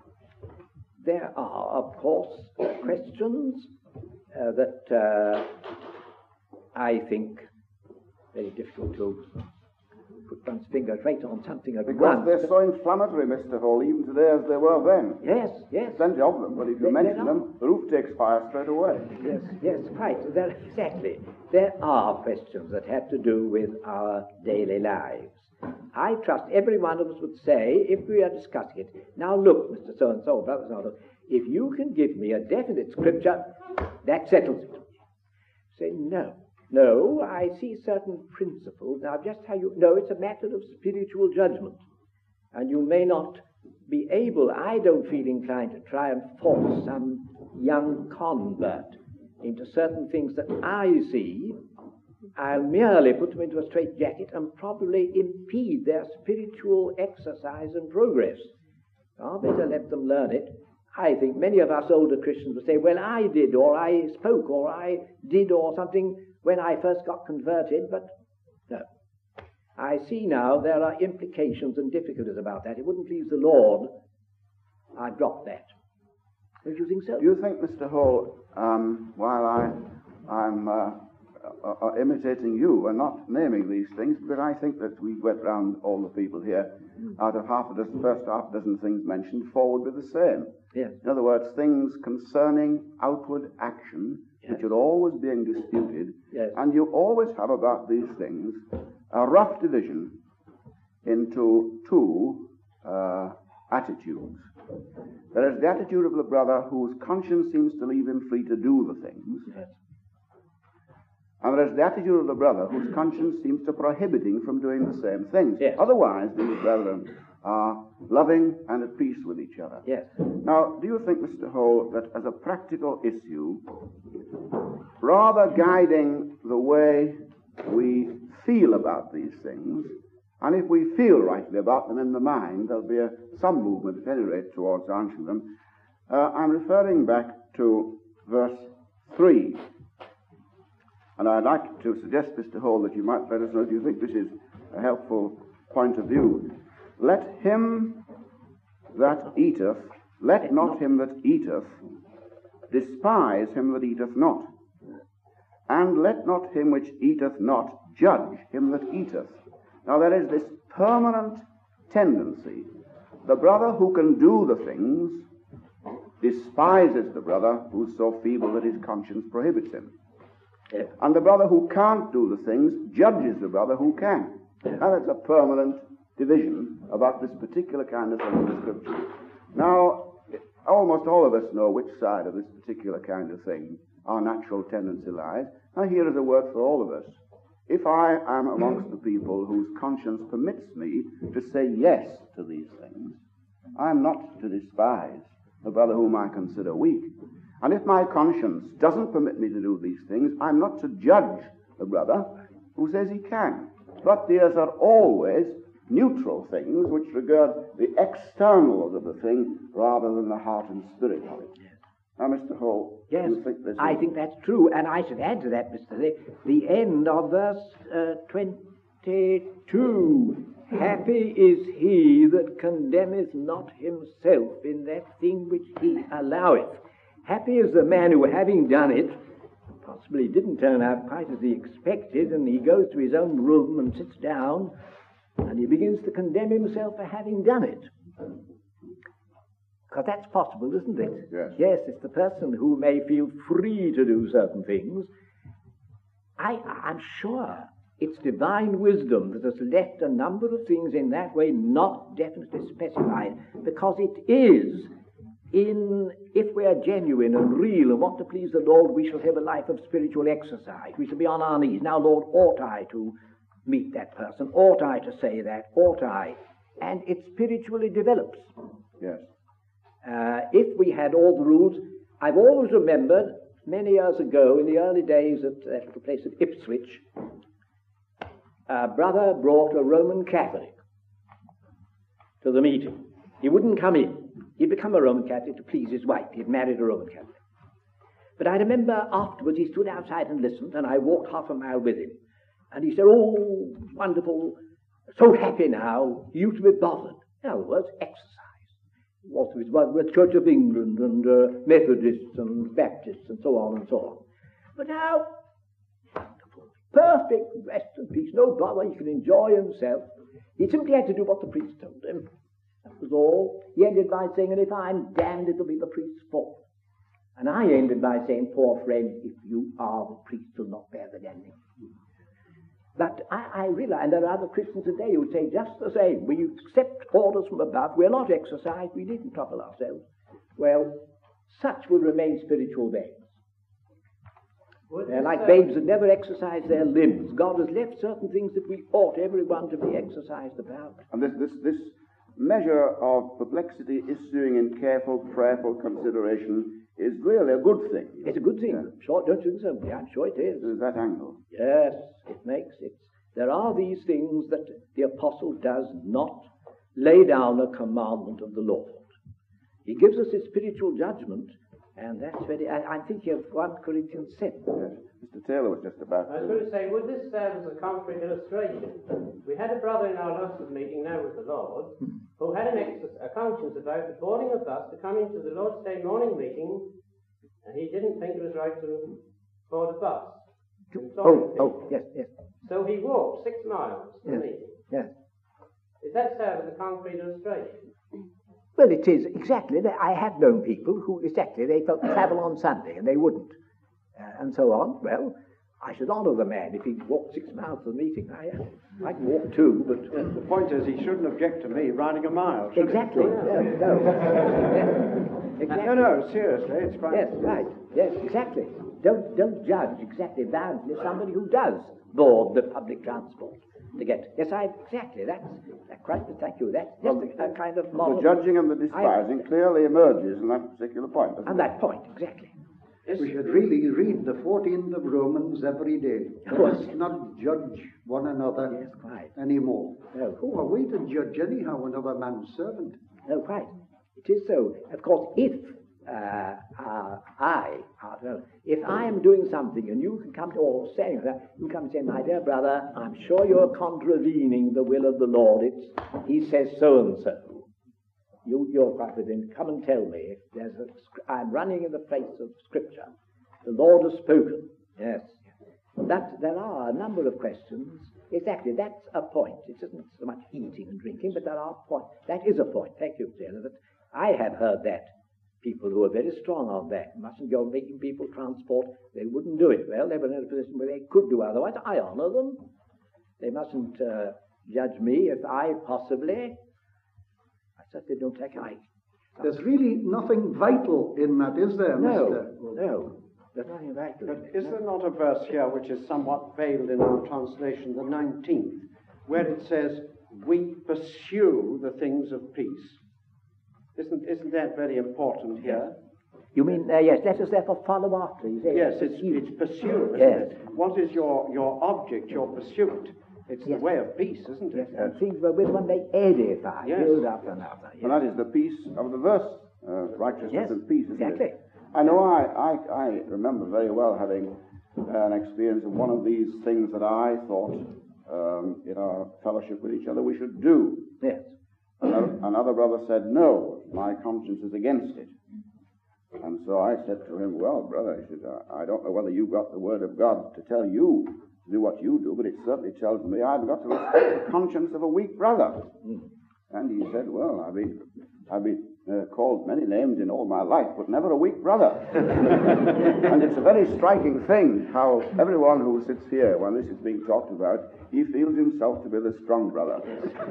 Speaker 2: There are, of course, questions uh, that uh, I think very difficult to put one's finger right on something at
Speaker 6: Because
Speaker 2: once.
Speaker 6: they're so inflammatory, Mister Hall, even today as they were then.
Speaker 2: Yes, yes.
Speaker 6: Plenty of them, but if you
Speaker 2: They-
Speaker 6: mention
Speaker 2: they are.
Speaker 6: them, the roof takes fire straight away.
Speaker 2: Yes, yes, quite. There, exactly. There are questions that have to do with our daily lives. I trust every one of us would say, if we are discussing it, now look, Mister So-and-so, brother so-and-so, if you can give me a definite scripture, that settles it. Say, no. No, I see certain principles. Now, just how you... No, it's a matter of spiritual judgment. And you may not be able, I don't feel inclined to try and force some young convert into certain things that I see. I'll merely put them into a straitjacket and probably impede their spiritual exercise and progress. I'll better let them learn it. I think many of us older Christians will say, well, I did, or I spoke, or I did, or something when I first got converted, but no. I see now there are implications and difficulties about that. It wouldn't please the Lord. I dropped that. Don't you think so?
Speaker 6: Do you think, Mister Hall, um, while I, I'm uh, uh, uh, imitating you and not naming these things, but I think that we went round all the people here, mm. out of half a dozen, first half a dozen things mentioned, four would be the same.
Speaker 2: Yes.
Speaker 6: In other words, things concerning outward action, yes, which are always being disputed,
Speaker 2: yes,
Speaker 6: and you always have about these things a rough division into two uh, attitudes. There is the attitude of the brother whose conscience seems to leave him free to do the things,
Speaker 2: yes,
Speaker 6: and there is the attitude of the brother whose conscience seems to prohibit him from doing the same things.
Speaker 2: Yes.
Speaker 6: Otherwise, these brethren are loving and at peace with each other.
Speaker 2: yes.
Speaker 6: Now, do you think, Mister Hall, that as a practical issue, rather guiding the way we feel about these things, and if we feel rightly about them in the mind, there'll be a, some movement, at any rate, towards answering them. Uh, I'm referring back to verse three. And I'd like to suggest, Mister Hall, that you might let us know if you think this is a helpful point of view. Let him that eateth, let not him that eateth despise him that eateth not, and let not him which eateth not judge him that eateth. Now there is this permanent tendency. The brother who can do the things despises the brother who's so feeble that his conscience prohibits him.
Speaker 2: Yes.
Speaker 6: And the brother who can't do the things judges the brother who can.
Speaker 2: Yes.
Speaker 6: And it's a permanent division about this particular kind of thing in the Scripture. Now, almost all of us know which side of this particular kind of thing our natural tendency lies. Now, here is a word for all of us. If I am amongst the people whose conscience permits me to say yes to these things, I am not to despise the brother whom I consider weak. And if my conscience doesn't permit me to do these things, I'm not to judge the brother who says he can. But these are always neutral things which regard the externals of the thing rather than the heart and spirit of it. Now, Mister Hall,
Speaker 2: yes,
Speaker 6: do you think this
Speaker 2: I
Speaker 6: is...
Speaker 2: think that's true, and I should add to that, Mister Lee, the end of verse uh, twenty-two. Happy is he that condemneth not himself in that thing which he alloweth. Happy is the man who, having done it, possibly didn't turn out quite as he expected, and he goes to his own room and sits down, and he begins to condemn himself for having done it. Because that's possible, isn't it?
Speaker 6: Yes.
Speaker 2: Yes, it's the person who may feel free to do certain things. I, I'm sure it's divine wisdom that has left a number of things in that way not definitely specified, because it is in, if we are genuine and real and want to please the Lord, we shall have a life of spiritual exercise. We shall be on our knees. Now, Lord, ought I to meet that person? Ought I to say that? Ought I? And it spiritually develops.
Speaker 6: Yes.
Speaker 2: Uh, if we had all the rules, I've always remembered many years ago, in the early days at that little place at Ipswich, a brother brought a Roman Catholic to the meeting. He wouldn't come in. He'd become a Roman Catholic to please his wife. He'd married a Roman Catholic. But I remember afterwards he stood outside and listened, and I walked half a mile with him. And he said, "Oh, wonderful, so happy now, you to be bothered." In other words, exercise. What with the Church of England and uh, Methodists and Baptists and so on and so on. But now, wonderful, perfect rest and peace, no bother, he can enjoy himself. He simply had to do what the priest told him. That was all. He ended by saying, "And if I'm damned, it'll be the priest's fault." And I ended by saying, "Poor friend, if you are, the priest will not bear the damning." But I, I realize, and there are other Christians today who say just the same. We accept orders from above. We're not exercised. We needn't trouble ourselves. Well, such will remain spiritual babes. They're like babes that never exercise their limbs. God has left certain things that we ought everyone to be exercised about.
Speaker 6: And this, this, this measure of perplexity issuing in careful, prayerful consideration is really a good thing.
Speaker 2: It's a good thing.
Speaker 6: Yeah.
Speaker 2: Sure, don't you think so? Yeah, I'm sure it is.
Speaker 6: There's that angle.
Speaker 2: Yes, it makes it. There are these things that the apostle does not lay down a commandment of the Lord. He gives us his spiritual judgment, and that's very... I, I'm thinking of First Corinthians seven.
Speaker 6: Yes. Mister Taylor was just about
Speaker 8: I was going to say, would this serve as a concrete illustration? We had a brother in our last meeting now with the Lord who had an ex- a conscience about the boarding of bus to come into the Lord's Day morning meeting, and he didn't think it was right to board a bus.
Speaker 2: Oh, oh, yes, yes.
Speaker 8: So he walked six miles to
Speaker 2: Yes.
Speaker 8: the meeting.
Speaker 2: Yes.
Speaker 8: Is that serve as a concrete illustration?
Speaker 2: Well, it is, exactly. I have known people who, exactly, they felt travel on Sunday, and they wouldn't, uh, and so on. Well, I should honour the man if he walked six miles to the meeting. I, I can walk too, but...
Speaker 7: Yes, the point is, he shouldn't object to me riding a mile, should
Speaker 2: Exactly,
Speaker 7: he?
Speaker 2: no, no. Yes. Exactly.
Speaker 7: No, no, seriously, it's fine.
Speaker 2: Yes, right. Yes, exactly. Don't don't judge exactly violently somebody who does board the public transport to get. Yes, I exactly. That's that quite. Thank you. That's just a, a kind of moral.
Speaker 6: the judging and the despising clearly emerges in that particular point. doesn't
Speaker 2: On
Speaker 6: it?
Speaker 2: that point, exactly.
Speaker 4: We should really read the fourteenth of Romans every day.
Speaker 2: Of course.
Speaker 4: Let us not judge one another
Speaker 2: Yes, quite.
Speaker 4: anymore.
Speaker 2: No.
Speaker 4: Who are we to judge anyhow another man's servant?
Speaker 2: No, quite. It is so. Of course, if uh, uh, I, uh, well, if I am doing something and you can come to, or saying that, you come and say, "My dear brother, I'm sure you're contravening the will of the Lord. It's, he says so and so." You, you're quite within. Come and tell me if there's a. I'm running in the face of Scripture. The Lord has spoken. Yes. That there are a number of questions. Exactly, that's a point. It isn't so much eating and drinking, but there are points. That is a point. Thank you, Taylor. That I have heard that. People who are very strong on that. Mustn't go making people transport. They wouldn't do it. Well, they were in a position where they could do otherwise. I honour them. They mustn't uh, judge me if I possibly. I certainly don't take I.
Speaker 4: There's really nothing vital in that, is there,
Speaker 2: No,
Speaker 4: Mister
Speaker 2: no. There's nothing like that.
Speaker 7: But is there not a verse here which is somewhat veiled in our translation, the nineteenth, where it says, "We pursue the things of peace"? Isn't, isn't that very important here?
Speaker 2: You mean, uh, yes, let us therefore follow after. You say,
Speaker 7: Yes, it's, it's pursuit, isn't
Speaker 2: Yes.
Speaker 7: it? What is your, your object, your pursuit? It's
Speaker 2: Yes.
Speaker 7: the way of peace, isn't
Speaker 2: Yes,
Speaker 7: it?
Speaker 2: and things wherewith one may edify,
Speaker 7: Yes.
Speaker 2: build up another. Yes.
Speaker 6: And that is the peace of the verse, uh, righteousness
Speaker 2: Yes,
Speaker 6: and peace, isn't
Speaker 2: exactly.
Speaker 6: it? I know I, I, I remember very well having an experience of one of these things that I thought um, in our fellowship with each other we should do.
Speaker 2: Yes.
Speaker 6: Another, another brother said, "No, my conscience is against it." And so I said to him, "Well, brother," I said, "I don't know whether you've got the word of God to tell you to do what you do, but it certainly tells me I've got to respect the conscience of a weak brother."
Speaker 2: Mm.
Speaker 6: And he said, "Well, I've been, I've been uh, called many names in all my life, but never a weak brother. And it's a very striking thing how everyone who sits here, when this is being talked about, he feels himself to be the strong brother.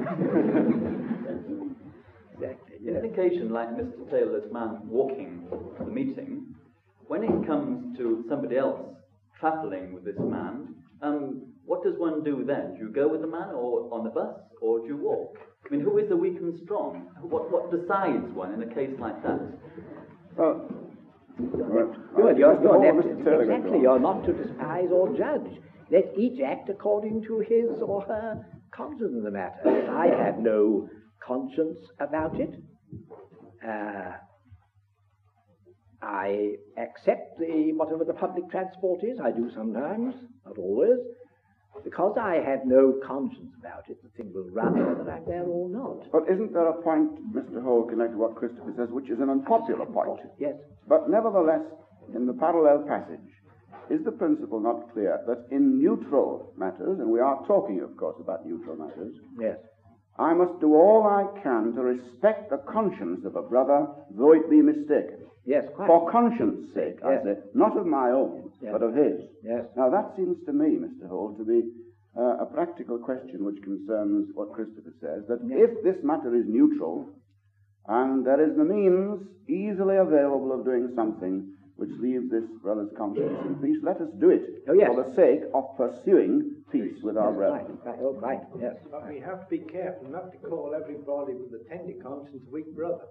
Speaker 3: In an occasion like Mister Taylor's man walking the meeting, when it comes to somebody else travelling with this man, um, what does one do then? Do you go with the man or on the bus, or do you walk? I mean, who is the weak and strong? What what decides one in a case like that?
Speaker 6: Well, well
Speaker 2: Good, you're, you're
Speaker 6: Hall,
Speaker 2: left,
Speaker 6: Mister Taylor,
Speaker 2: exactly, you're not to despise or judge. Let each act according to his or her conscience in the matter. If I have no conscience about it, uh, I accept the whatever the public transport is. I do sometimes, not always. Because I have no conscience about it, the thing will run whether I'm there or not.
Speaker 6: But isn't there a point, Mister Hall, connected to what Christopher says, which is an unpopular point?
Speaker 2: Yes.
Speaker 6: But nevertheless, in the parallel passage, is the principle not clear that in neutral matters, and we are talking, of course, about neutral matters,
Speaker 2: yes,
Speaker 6: I must do all I can to respect the conscience of a brother, though it be mistaken.
Speaker 2: Yes, quite.
Speaker 6: For conscience' sake,
Speaker 2: Yes.
Speaker 6: I say, not of my own,
Speaker 2: Yes.
Speaker 6: but of his.
Speaker 2: Yes.
Speaker 6: Now that seems to me, Mister Hall, to be uh, a practical question which concerns what Christopher says, that
Speaker 2: Yes.
Speaker 6: if this matter is neutral, and there is the means easily available of doing something which leaves this brother's conscience in peace, let us do it
Speaker 2: Oh, yes.
Speaker 6: for the sake of pursuing peace with our
Speaker 2: Yes,
Speaker 6: brethren.
Speaker 2: right, right, oh, right, yes.
Speaker 9: But we have to be careful not to call everybody with a tender conscience a weak brother.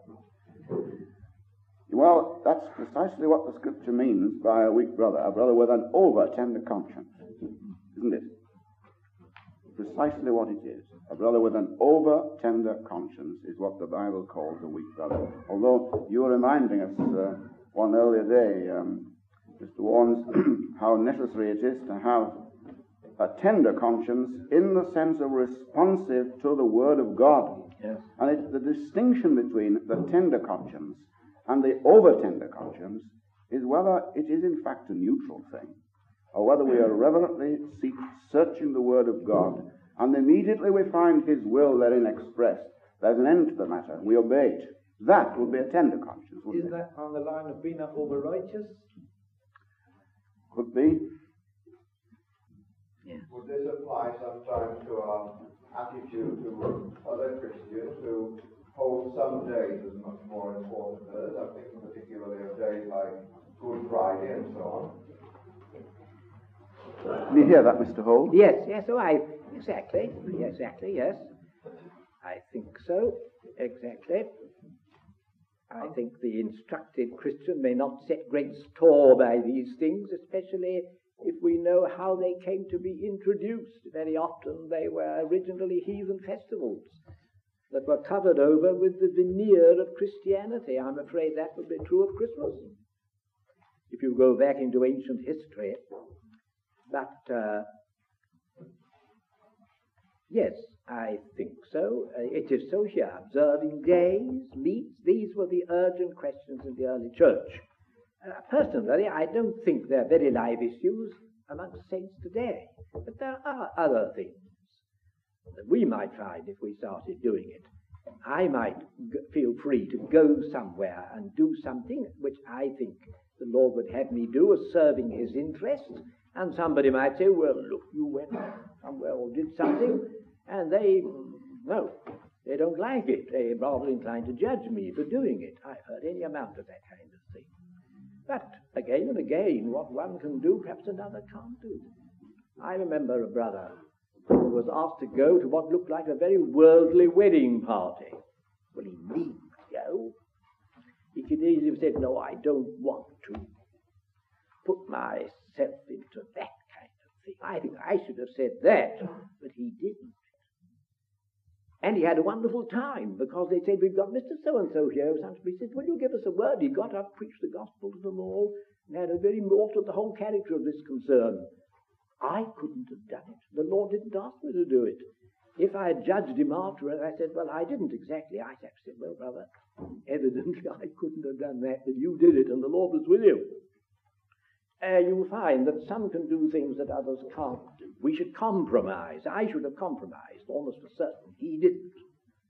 Speaker 6: Well, that's precisely what the Scripture means by a weak brother, a brother with an over-tender conscience, isn't it? Precisely what it is. A brother with an over-tender conscience is what the Bible calls a weak brother. Although you were reminding us uh, one earlier day, um, Mister Warnes, how necessary it is to have a tender conscience in the sense of responsive to the Word of God.
Speaker 2: Yes.
Speaker 6: And it's the distinction between the tender conscience and the over-tender conscience is whether it is in fact a neutral thing, or whether we are reverently seek, searching the Word of God, and immediately we find His will therein expressed. There's an end to the matter. We obey it. That would be a tender conscience, wouldn't
Speaker 9: Is
Speaker 6: it?
Speaker 9: that on the line of being over righteous?
Speaker 6: Could be.
Speaker 10: Would this apply sometimes to our attitude to other Christians who hold some days as much more important than others? I'm thinking particularly of days like Good Friday and so on.
Speaker 6: Can you hear that, Mister Hall?
Speaker 2: Yes, yes, oh, I, exactly, exactly, yes. I think so, exactly. I think the instructed Christian may not set great store by these things, especially if we know how they came to be introduced. Very often they were originally heathen festivals that were covered over with the veneer of Christianity. I'm afraid that would be true of Christmas, if you go back into ancient history. But, uh, yes, I think so. Uh, it is so here. Observing days, meats, these were the urgent questions in the early church. Uh, personally, I don't think they're very live issues amongst saints today. But there are other things that we might find if we started doing it. I might g- feel free to go somewhere and do something which I think the Lord would have me do as serving His interests. And somebody might say, well, look, you went somewhere or did something, and they, no, they don't like it. They're rather inclined to judge me for doing it. I've heard any amount of that kind of thing. But again and again, what one can do, perhaps another can't do. I remember a brother who was asked to go to what looked like a very worldly wedding party. Well, he needn't go. He could easily have said, no, I don't want to put myself into that kind of thing. I think I should have said that, but he didn't. And he had a wonderful time, because they said, we've got Mister So-and-so here. He said, will you give us a word? He got up, preached the gospel to them all, and had a very altered the whole character of this concern. I couldn't have done it. The Lord didn't ask me to do it. If I had judged him afterwards, I said, well, I didn't exactly. I said, well, brother, evidently I couldn't have done that, but you did it, and the Lord was with you. Uh, you find that some can do things that others can't do. We should compromise. I should have compromised, almost for certain. He didn't.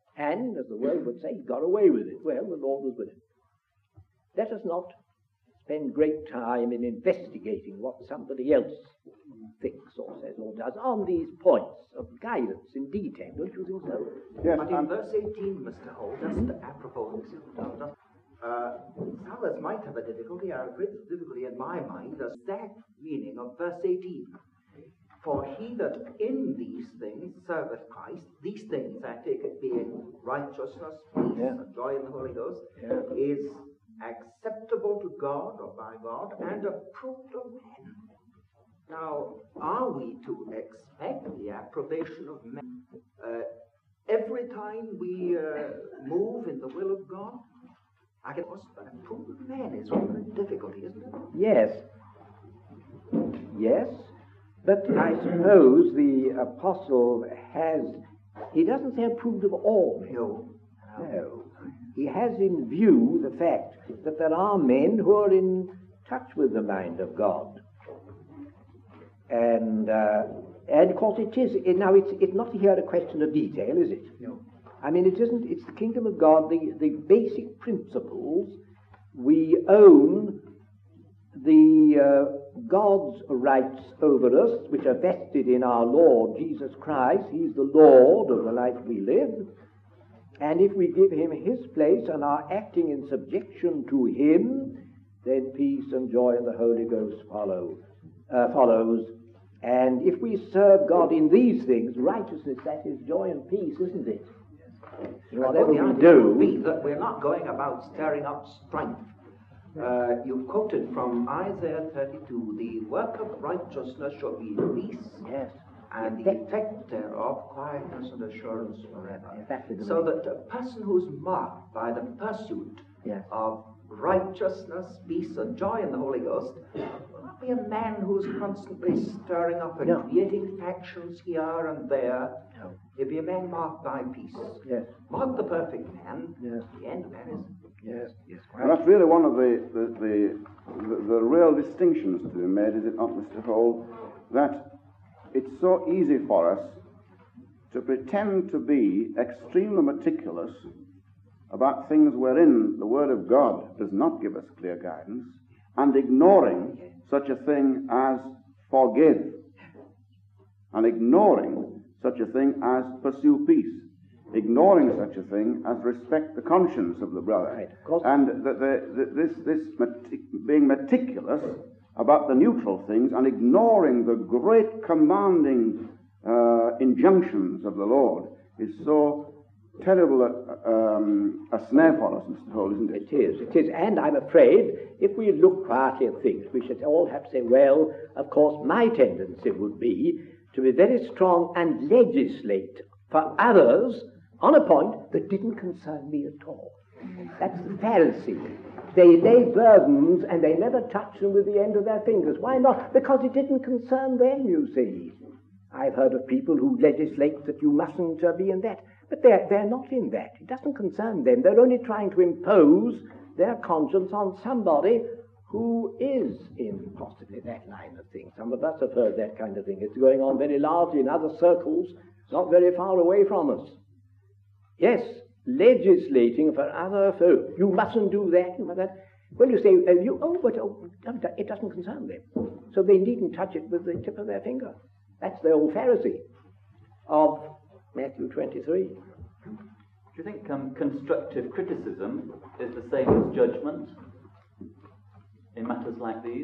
Speaker 2: And, as the world would say, he got away with it. Well, the Lord was with him. Let us not spend great time in investigating what somebody else thinks or says or does on these points of guidance in detail. Don't you think so?
Speaker 6: Yes,
Speaker 5: but in verse eighteen, Mister Hall, just apropos, uh, some of us might have a difficulty, a great difficulty in my mind, the exact meaning of verse eighteen. For he that in these things serveth Christ, these things, I take it, being righteousness, peace,
Speaker 2: Yeah.
Speaker 5: and joy in the Holy Ghost,
Speaker 2: Yeah.
Speaker 5: is acceptable to God or by God and approved of men. Now, are we to expect the approbation of men uh, every time we uh, move in the will of God? I guess approval of man is rather a difficulty, isn't it?
Speaker 2: Yes. Yes. But I suppose the apostle has, he doesn't say approved of all.
Speaker 5: No.
Speaker 2: No. He has in view the fact that there are men who are in touch with the mind of God. And, uh, and of course it is, it, now it's, it's not here a question of detail, is it?
Speaker 5: No.
Speaker 2: I mean, it isn't, it's the kingdom of God, the, the basic principles. We own the uh, God's rights over us, which are vested in our Lord Jesus Christ. He's the Lord of the life we live. And if we give him his place and are acting in subjection to him, then peace and joy in the Holy Ghost follow, uh, follows. And if we serve God in these things, righteousness, that is joy and peace, isn't it? Whatever we do,
Speaker 5: be that we're not going about stirring up strife. Uh, you quoted from Isaiah thirty-two, the work of righteousness shall be peace,
Speaker 2: yes,
Speaker 5: and the effect thereof quietness and assurance forever.
Speaker 2: Exactly.
Speaker 5: So that a person who's marked by the pursuit
Speaker 2: yes.
Speaker 5: of righteousness, peace, and joy in the Holy Ghost will not be a man who's constantly stirring up and
Speaker 2: no.
Speaker 5: creating factions here and there.
Speaker 2: No.
Speaker 5: He'll be a man marked by peace.
Speaker 2: Yes.
Speaker 5: Mark the perfect man.
Speaker 2: Yes.
Speaker 5: The end of that is.
Speaker 2: Yes. Yes.
Speaker 6: And that's really one of the the, the the the real distinctions to be made, is it not, Mister Hall, that it's so easy for us to pretend to be extremely meticulous about things wherein the Word of God does not give us clear guidance, and ignoring such a thing as forgive, and ignoring such a thing as pursue peace, ignoring such a thing as respect the conscience of the brother,
Speaker 2: right,
Speaker 6: and the, the, the, this, this meti- being meticulous about the neutral things and ignoring the great commanding uh, injunctions of the Lord is so terrible a, um, a snare for us, Mister Hall, isn't it?
Speaker 2: It is, it is, and I'm afraid if we look quietly at things, we should all have to say, well, of course, my tendency would be to be very strong and legislate for others on a point that didn't concern me at all. That's the Pharisee. They lay burdens and they never touch them with the end of their fingers. Why not? Because it didn't concern them, you see. I've heard of people who legislate that you mustn't uh, be in that. But they're, they're not in that. It doesn't concern them. They're only trying to impose their conscience on somebody who is in possibly that line of things. Some of us have heard that kind of thing. It's going on very largely in other circles, not very far away from us. Yes, legislating for other folk. You mustn't do that, you must that. Well, you say, uh, you, oh, but oh, it doesn't concern them. So they needn't touch it with the tip of their finger. That's the old Pharisee of Matthew twenty-three.
Speaker 3: Do you think um, constructive criticism is the same as judgment in matters like these?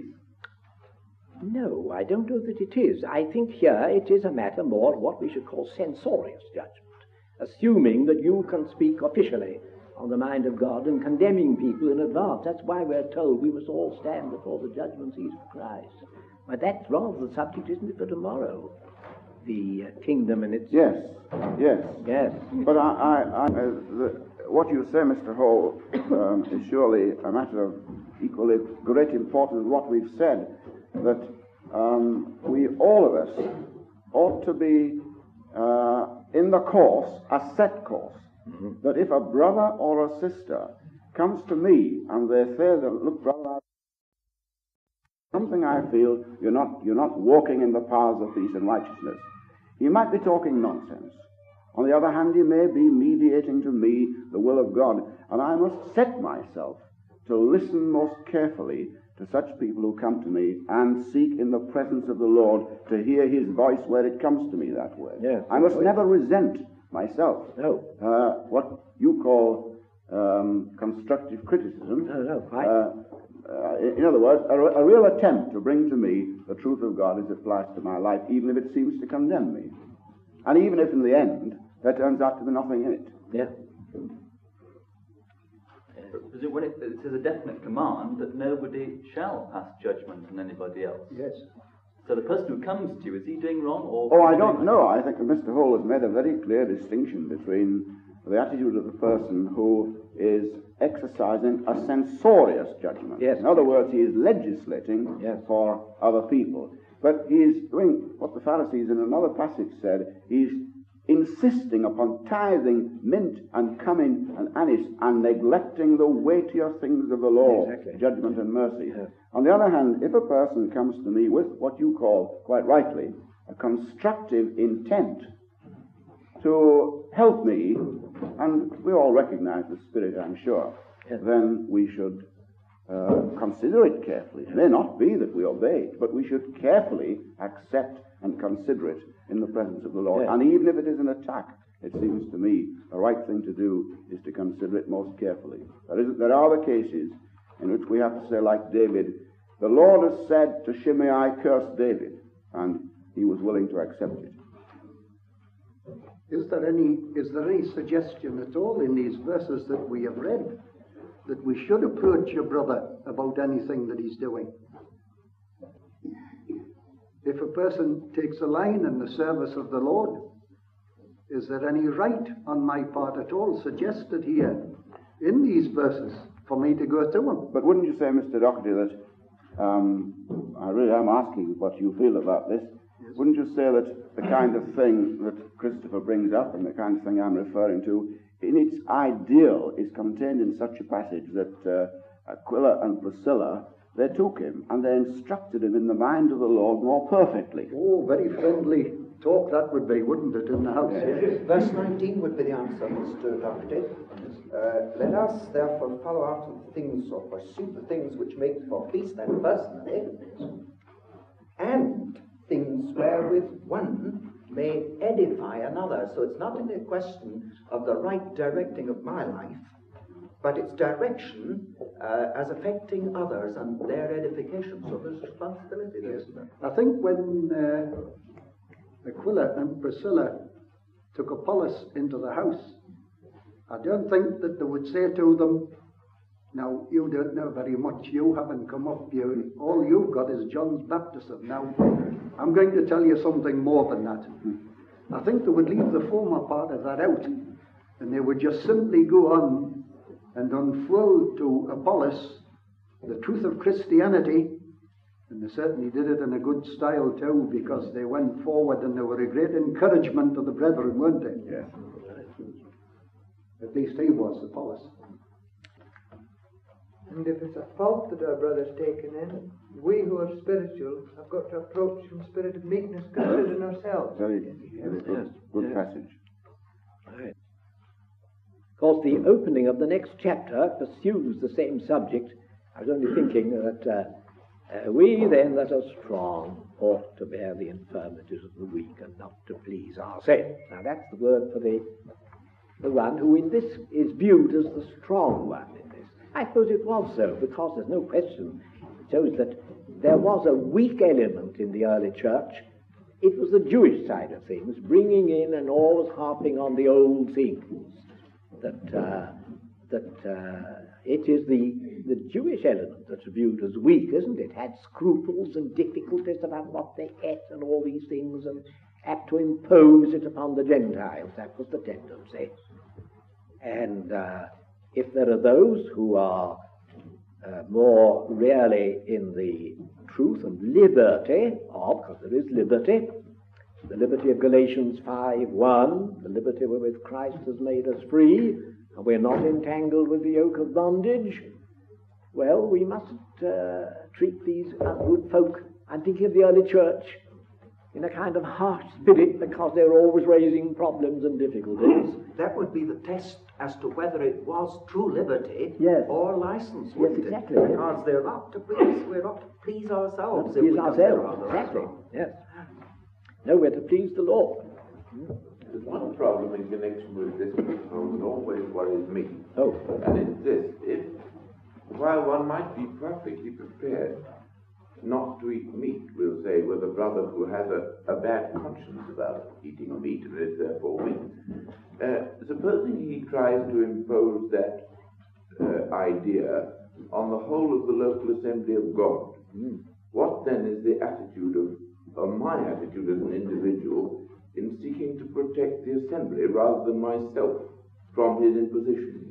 Speaker 2: No, I don't know that it is. I think here it is a matter more of what we should call censorious judgment, assuming that you can speak officially on the mind of God and condemning people in advance. That's why we're told we must all stand before the judgment seat of Christ. But that's rather the subject, isn't it, for tomorrow? The uh, kingdom and its...
Speaker 6: Yes, yes.
Speaker 2: Yes.
Speaker 6: But I, I, I, uh, the, what you say, Mister Hall, um, is surely a matter of equally great importance as what we've said, that um, we, all of us, ought to be uh, in the course, a set course, mm-hmm. that if a brother or a sister comes to me and they say that, look, brother, something I feel you're not, you're not walking in the paths of peace and righteousness. He might be talking nonsense, On the other hand, he may be mediating to me the will of God, and I must set myself to listen most carefully to such people who come to me and seek in the presence of the Lord to hear his voice where it comes to me that way.
Speaker 2: Yes.
Speaker 6: I must never resent myself
Speaker 2: No.
Speaker 6: uh, what you call um, constructive criticism.
Speaker 2: No, no, quite.
Speaker 6: Uh, uh, in other words, a, a real attempt to bring to me the truth of God as it applies to my life, even if it seems to condemn me. And even if in the end there turns out to be nothing in it.
Speaker 2: Yeah.
Speaker 3: Because when it, it says a definite command that nobody shall pass judgment on anybody else.
Speaker 4: Yes.
Speaker 3: So the person who comes to you, is he doing wrong or...
Speaker 6: Oh, I don't know. I think that Mister Hall has made a very clear distinction between the attitude of the person who is exercising a censorious judgment.
Speaker 2: Yes.
Speaker 6: In other words, he is legislating
Speaker 2: Yes.
Speaker 6: for other people. But he is doing what the Pharisees in another passage said. He's insisting upon tithing mint and cumin and anise and neglecting the weightier things of the law,
Speaker 2: Exactly.
Speaker 6: judgment and mercy.
Speaker 2: Yes.
Speaker 6: On the other hand, if a person comes to me with what you call, quite rightly, a constructive intent to help me, and we all recognize the spirit, I'm sure,
Speaker 2: Yes.
Speaker 6: then we should uh, consider it carefully. It may not be that we obey it, but we should carefully accept and consider it in the presence of the Lord.
Speaker 2: Yes.
Speaker 6: And even if it is an attack, it seems to me the right thing to do is to consider it most carefully. There, is, there are the cases in which we have to say, like David, the Lord has said to Shimei, curse David, and he was willing to accept it.
Speaker 4: Is there any is there any suggestion at all in these verses that we have read that we should approach your brother about anything that he's doing? If a person takes a line in the service of the Lord, is there any right on my part at all suggested here in these verses for me to go to him?
Speaker 6: But wouldn't you say, Mister Doherty, that um, I really am asking what you feel about this?
Speaker 4: Yes.
Speaker 6: Wouldn't you say that the kind of thing that Christopher brings up and the kind of thing I'm referring to, in its ideal, is contained in such a passage that uh, Aquila and Priscilla, they took him and they instructed him in the mind of the Lord more perfectly.
Speaker 4: Oh, very friendly talk that would be, wouldn't it, in the house?
Speaker 5: Verse nineteen would be the answer, Mister Doherty. Uh, let us therefore follow after the things or pursue the things which make for peace, then personally, and things wherewith one may edify another. So it's not only a question of the right directing of my life, but it's direction uh, as affecting others and their edification. So there's responsibility there, isn't there?
Speaker 4: I think when uh, Aquila and Priscilla took Apollos into the house, I don't think that they would say to them, now, you don't know very much, you haven't come up, you, all you've got is John's baptism. Now, I'm going to tell you something more than that. I think they would leave the former part of that out, and they would just simply go on and unfold to Apollos the truth of Christianity, and they certainly did it in a good style too, because they went forward and they were a great encouragement to the brethren, weren't they?
Speaker 6: Yes.
Speaker 4: At least he was, Apollos.
Speaker 1: And if it's a fault that our brother's taken in, we who are spiritual have got to approach from spirit of meekness, considering ourselves.
Speaker 6: Very, very good, good passage.
Speaker 2: Right. Of course, the opening of the next chapter pursues the same subject. I was only thinking that uh, uh, we then that are strong ought to bear the infirmities of the weak and not to please ourselves. Now that's the word for the, the one who in this is viewed as the strong one in this. I suppose it was so, because there's no question. It shows that there was a weak element in the early church. It was the Jewish side of things, bringing in and always harping on the old things. That uh, that uh, it is the the Jewish element that's viewed as weak, isn't it? Had scruples and difficulties about what they ate and all these things, and apt to impose it upon the Gentiles. That was the tendency. And uh, if there are those who are uh, more really in the truth and liberty of, because there is liberty, the liberty of Galatians five one, the liberty wherewith Christ has made us free, and we're not entangled with the yoke of bondage, well, we mustn't uh, treat these good folk. I'm thinking of the early church. in a kind of harsh spirit because they're always raising problems and difficulties.
Speaker 5: That would be the test as to whether it was true liberty
Speaker 2: Yes.
Speaker 5: or license,
Speaker 2: Yes,
Speaker 5: wouldn't
Speaker 2: exactly,
Speaker 5: it?
Speaker 2: yes.
Speaker 5: Because they're not to please, we're not to please ourselves. if
Speaker 2: Please
Speaker 5: we don't know
Speaker 2: ourselves,
Speaker 5: our
Speaker 2: exactly.
Speaker 5: right.
Speaker 2: Yes. No, we're to please the Lord.
Speaker 11: There's one problem in connection with this that always worries me.
Speaker 2: Oh.
Speaker 11: And it's this. If, while one might be perfectly prepared not to eat meat, we'll say, with a brother who has a, a bad conscience about eating meat and is therefore weak, uh, supposing he tries to impose that uh, idea on the whole of the local assembly of God, mm. what then is the attitude of, or my attitude as an individual in seeking to protect the assembly rather than myself from his imposition?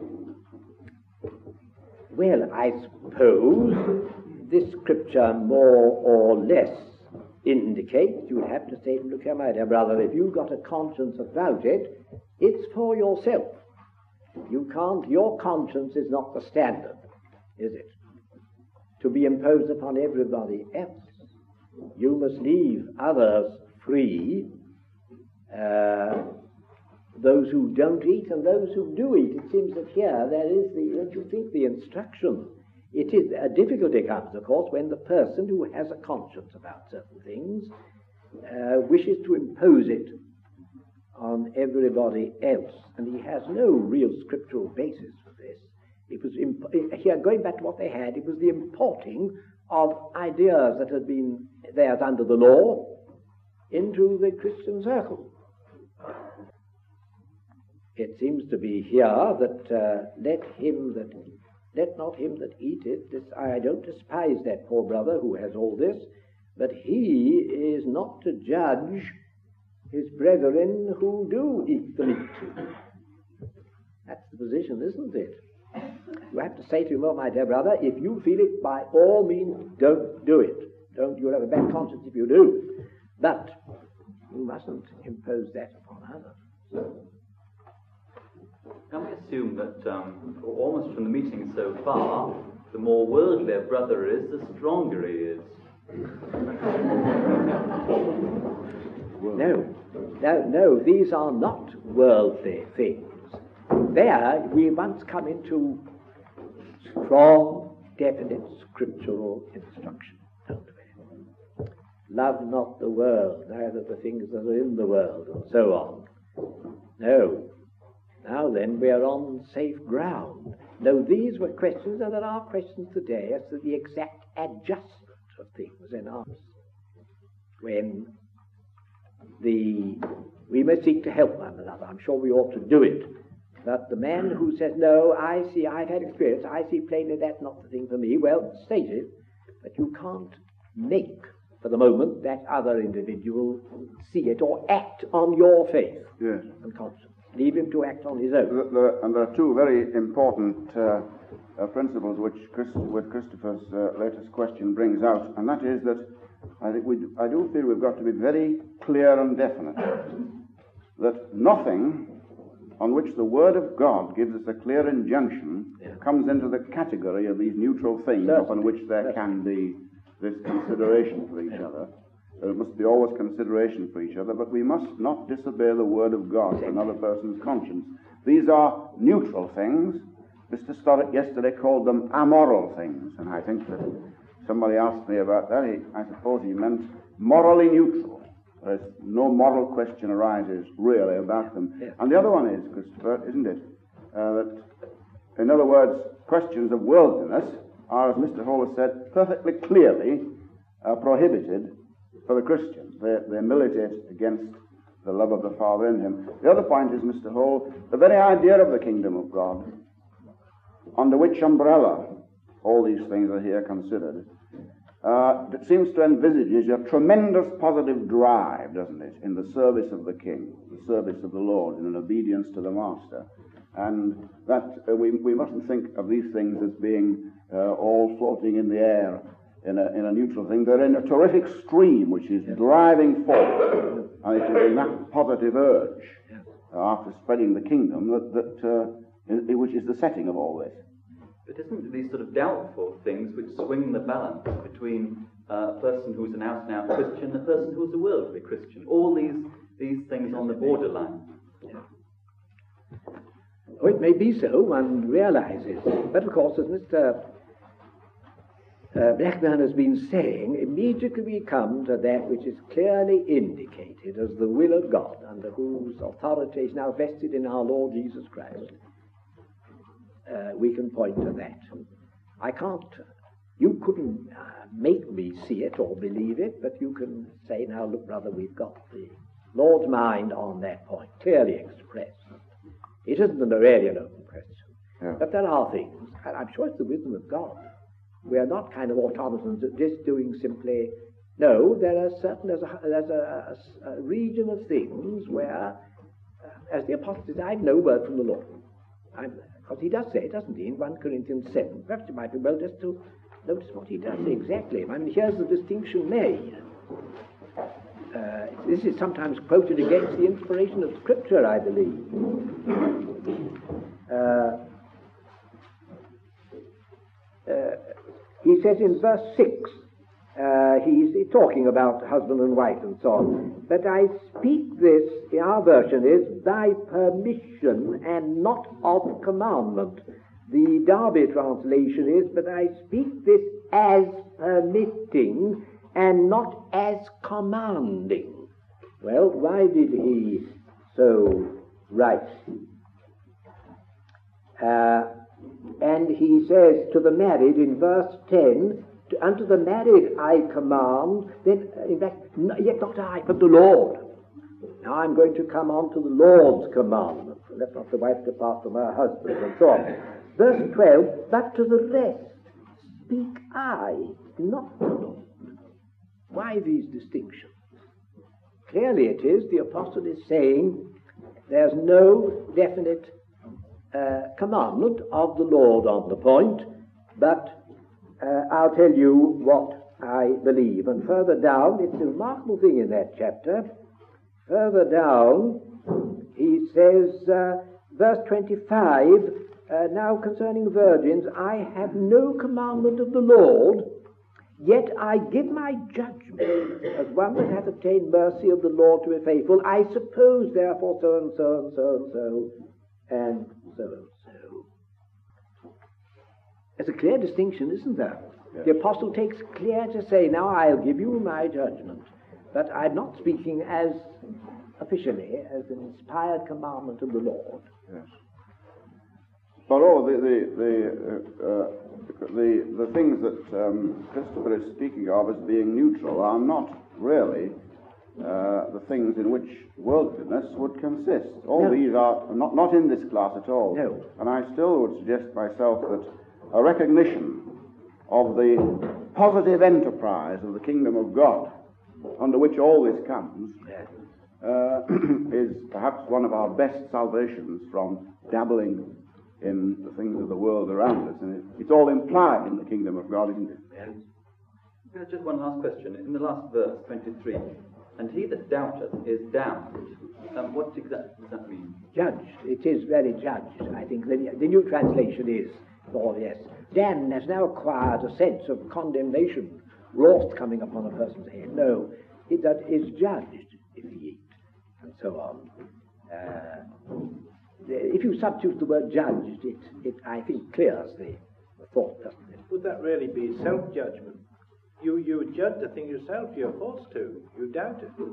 Speaker 2: Well, I suppose this scripture more or less indicates, you would have to say, look here, my dear brother, if you've got a conscience about it, it's for yourself. You can't, your conscience is not the standard, is it? To be imposed upon everybody else. You must leave others free, uh, those who don't eat and those who do eat. It seems that here there is the, don't you think, the instruction. It is, a difficulty comes, of course, when the person who has a conscience about certain things uh, wishes to impose it on everybody else, and he has no real scriptural basis for this. It was imp- here, going back to what they had, it was the importing of ideas that had been theirs under the law into the Christian circle. It seems to be here that uh, let him that let not him that eateth, this, I don't despise that poor brother who has all this, but he is not to judge his brethren who do eat the meat. That's the position, isn't it? You have to say to him, well, my dear brother, if you feel it, by all means, don't do it. Don't, you'll have a bad conscience if you do. But you mustn't impose that upon others.
Speaker 3: Can we assume that, um, almost from the meeting so far, the more worldly a brother is, the stronger he is?
Speaker 2: No, no, no, these are not worldly things. There we must come into strong, definite scriptural instruction. Love not the world, neither the things that are in the world, and so on. No. Now then, we are on safe ground. No, these were questions, and there are questions today as to the exact adjustment of things in us. When the we must seek to help one another. I'm sure we ought to do it. But the man who says, no, I see, I've had experience, I see plainly that's not the thing for me, well, state it, but you can't make, for the moment, that other individual see it or act on your faith
Speaker 6: yes.
Speaker 2: and conscience. Leave him to act on his own.
Speaker 6: The, the, and there are two very important uh, uh, principles which, Christ, which Christopher's uh, latest question brings out, and that is that I think we, I do feel we've got to be very clear and definite that nothing on which the Word of God gives us a clear injunction yeah. comes into the category of these neutral things Certainly. upon which there Certainly. can be this consideration for each yeah. other. There must be always consideration for each other, but we must not disobey the Word of God for another person's conscience. These are neutral things. Mister Storick yesterday called them amoral things, and I think that somebody asked me about that. He, I suppose he meant morally neutral. There's no moral question arises really about them. Yeah. And the other one is, Christopher, isn't it, uh, that, in other words, questions of worldliness are, as Mister Hall has said, perfectly clearly uh, prohibited for the Christian. They, they militate against the love of the Father in him. The other point is, Mister Hall, the very idea of the kingdom of God, under which umbrella all these things are here considered, uh, it seems to envisage a tremendous positive drive, doesn't it, in the service of the King, the service of the Lord, in an obedience to the Master. And that uh, we, we mustn't think of these things as being uh, all floating in the air in a, in a neutral thing. They're in a terrific stream which is driving forward, and it is in that positive urge, uh, after spreading the kingdom, that, that uh, is, which is the setting of all this.
Speaker 3: But isn't it these sort of doubtful things which swing the balance between uh, a person who's an out-and-out Christian, a person who's a worldly Christian. All these these things on the borderline.
Speaker 12: Oh, it may be so, one realizes. But of course, as Mister Uh, Blackburn has been saying, immediately we come to that which is clearly indicated as the will of God, under whose authority is now vested in our Lord Jesus Christ. Uh, we can point to that. I can't, you couldn't uh, make me see it or believe it, but you can say, now look, brother, we've got the Lord's mind on that point, clearly expressed. It isn't a really an open question. Yeah. But there are things, and I'm sure it's the wisdom of God. We are not kind of automatons just doing simply, no, there are certain, there's a, there's a, a, a region of things where, uh, as the apostle says, I have no word from the Lord. Because he does say, doesn't he, in First Corinthians seven. Perhaps it might be well just to notice what he does say exactly. I mean, here's the distinction made. Uh, this is sometimes quoted against the inspiration of Scripture, I believe. Uh, uh, he says in verse six, uh, he's talking about husband and wife and so on. But I speak this, our version is, by permission and not of commandment. The Derby translation is, but I speak this as permitting and not as commanding. Well, why did he so write? Uh, and he says to the married in verse ten, unto the married I command, then, uh, in fact, n- yet not I, but the Lord. Now I'm going to come on to the Lord's commandment. Let not the wife depart from her husband, and so on. Verse twelve, but to the rest speak I, not the Lord. Why these distinctions? Clearly it is, the apostle is saying, there's no definite uh, commandment of the Lord on the point, but uh, I'll tell you what I believe. And further down, it's a remarkable thing in that chapter. Further down, he says, uh, verse twenty-five, uh, now concerning virgins, I have no commandment of the Lord, yet I give my judgment as one that hath obtained mercy of the Lord to be faithful. I suppose, therefore, so and so and so and so and so and so. There's a clear distinction, isn't there? Yes. The apostle takes clear to say, now I'll give you my judgment, but I'm not speaking as officially as an inspired commandment of the Lord.
Speaker 6: Yes. But all the the the, uh, uh, the the things that um, Christopher is speaking of as being neutral are not really uh, the things in which worldliness would consist. All no. these are not not in this class at all.
Speaker 12: No.
Speaker 6: And I still would suggest myself that a recognition of the positive enterprise of the kingdom of God, under which all this comes, uh, is perhaps one of our best salvations from dabbling in the things of the world around us. And it, it's all implied in the kingdom of God, isn't it?
Speaker 3: Yes. There's just one last question. In the last verse, twenty-three, and he that doubteth is damned. Um, what exactly does that mean?
Speaker 12: Judged. It is very judged. I think the, the new translation is, oh yes, damned has now acquired a sense of condemnation, wrath coming upon a person's head. No, it that is judged if he eat, and so on. Uh, If you substitute the word judged, it, it I think, clears the, the thought, doesn't it?
Speaker 9: Would that really be self-judgment? You you judge the thing yourself, you're forced to. You doubt it.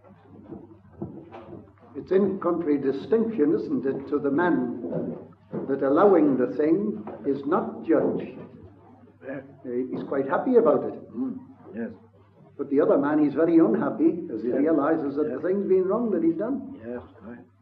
Speaker 4: It's in contradistinction, isn't it, to the man that allowing the thing is not judged. Uh, he's quite happy about it.
Speaker 12: Mm. Yes.
Speaker 4: But the other man, he's very unhappy as he
Speaker 12: yes.
Speaker 4: realizes that
Speaker 12: yes.
Speaker 4: the thing's been wrong that he's done.
Speaker 12: Yes, right.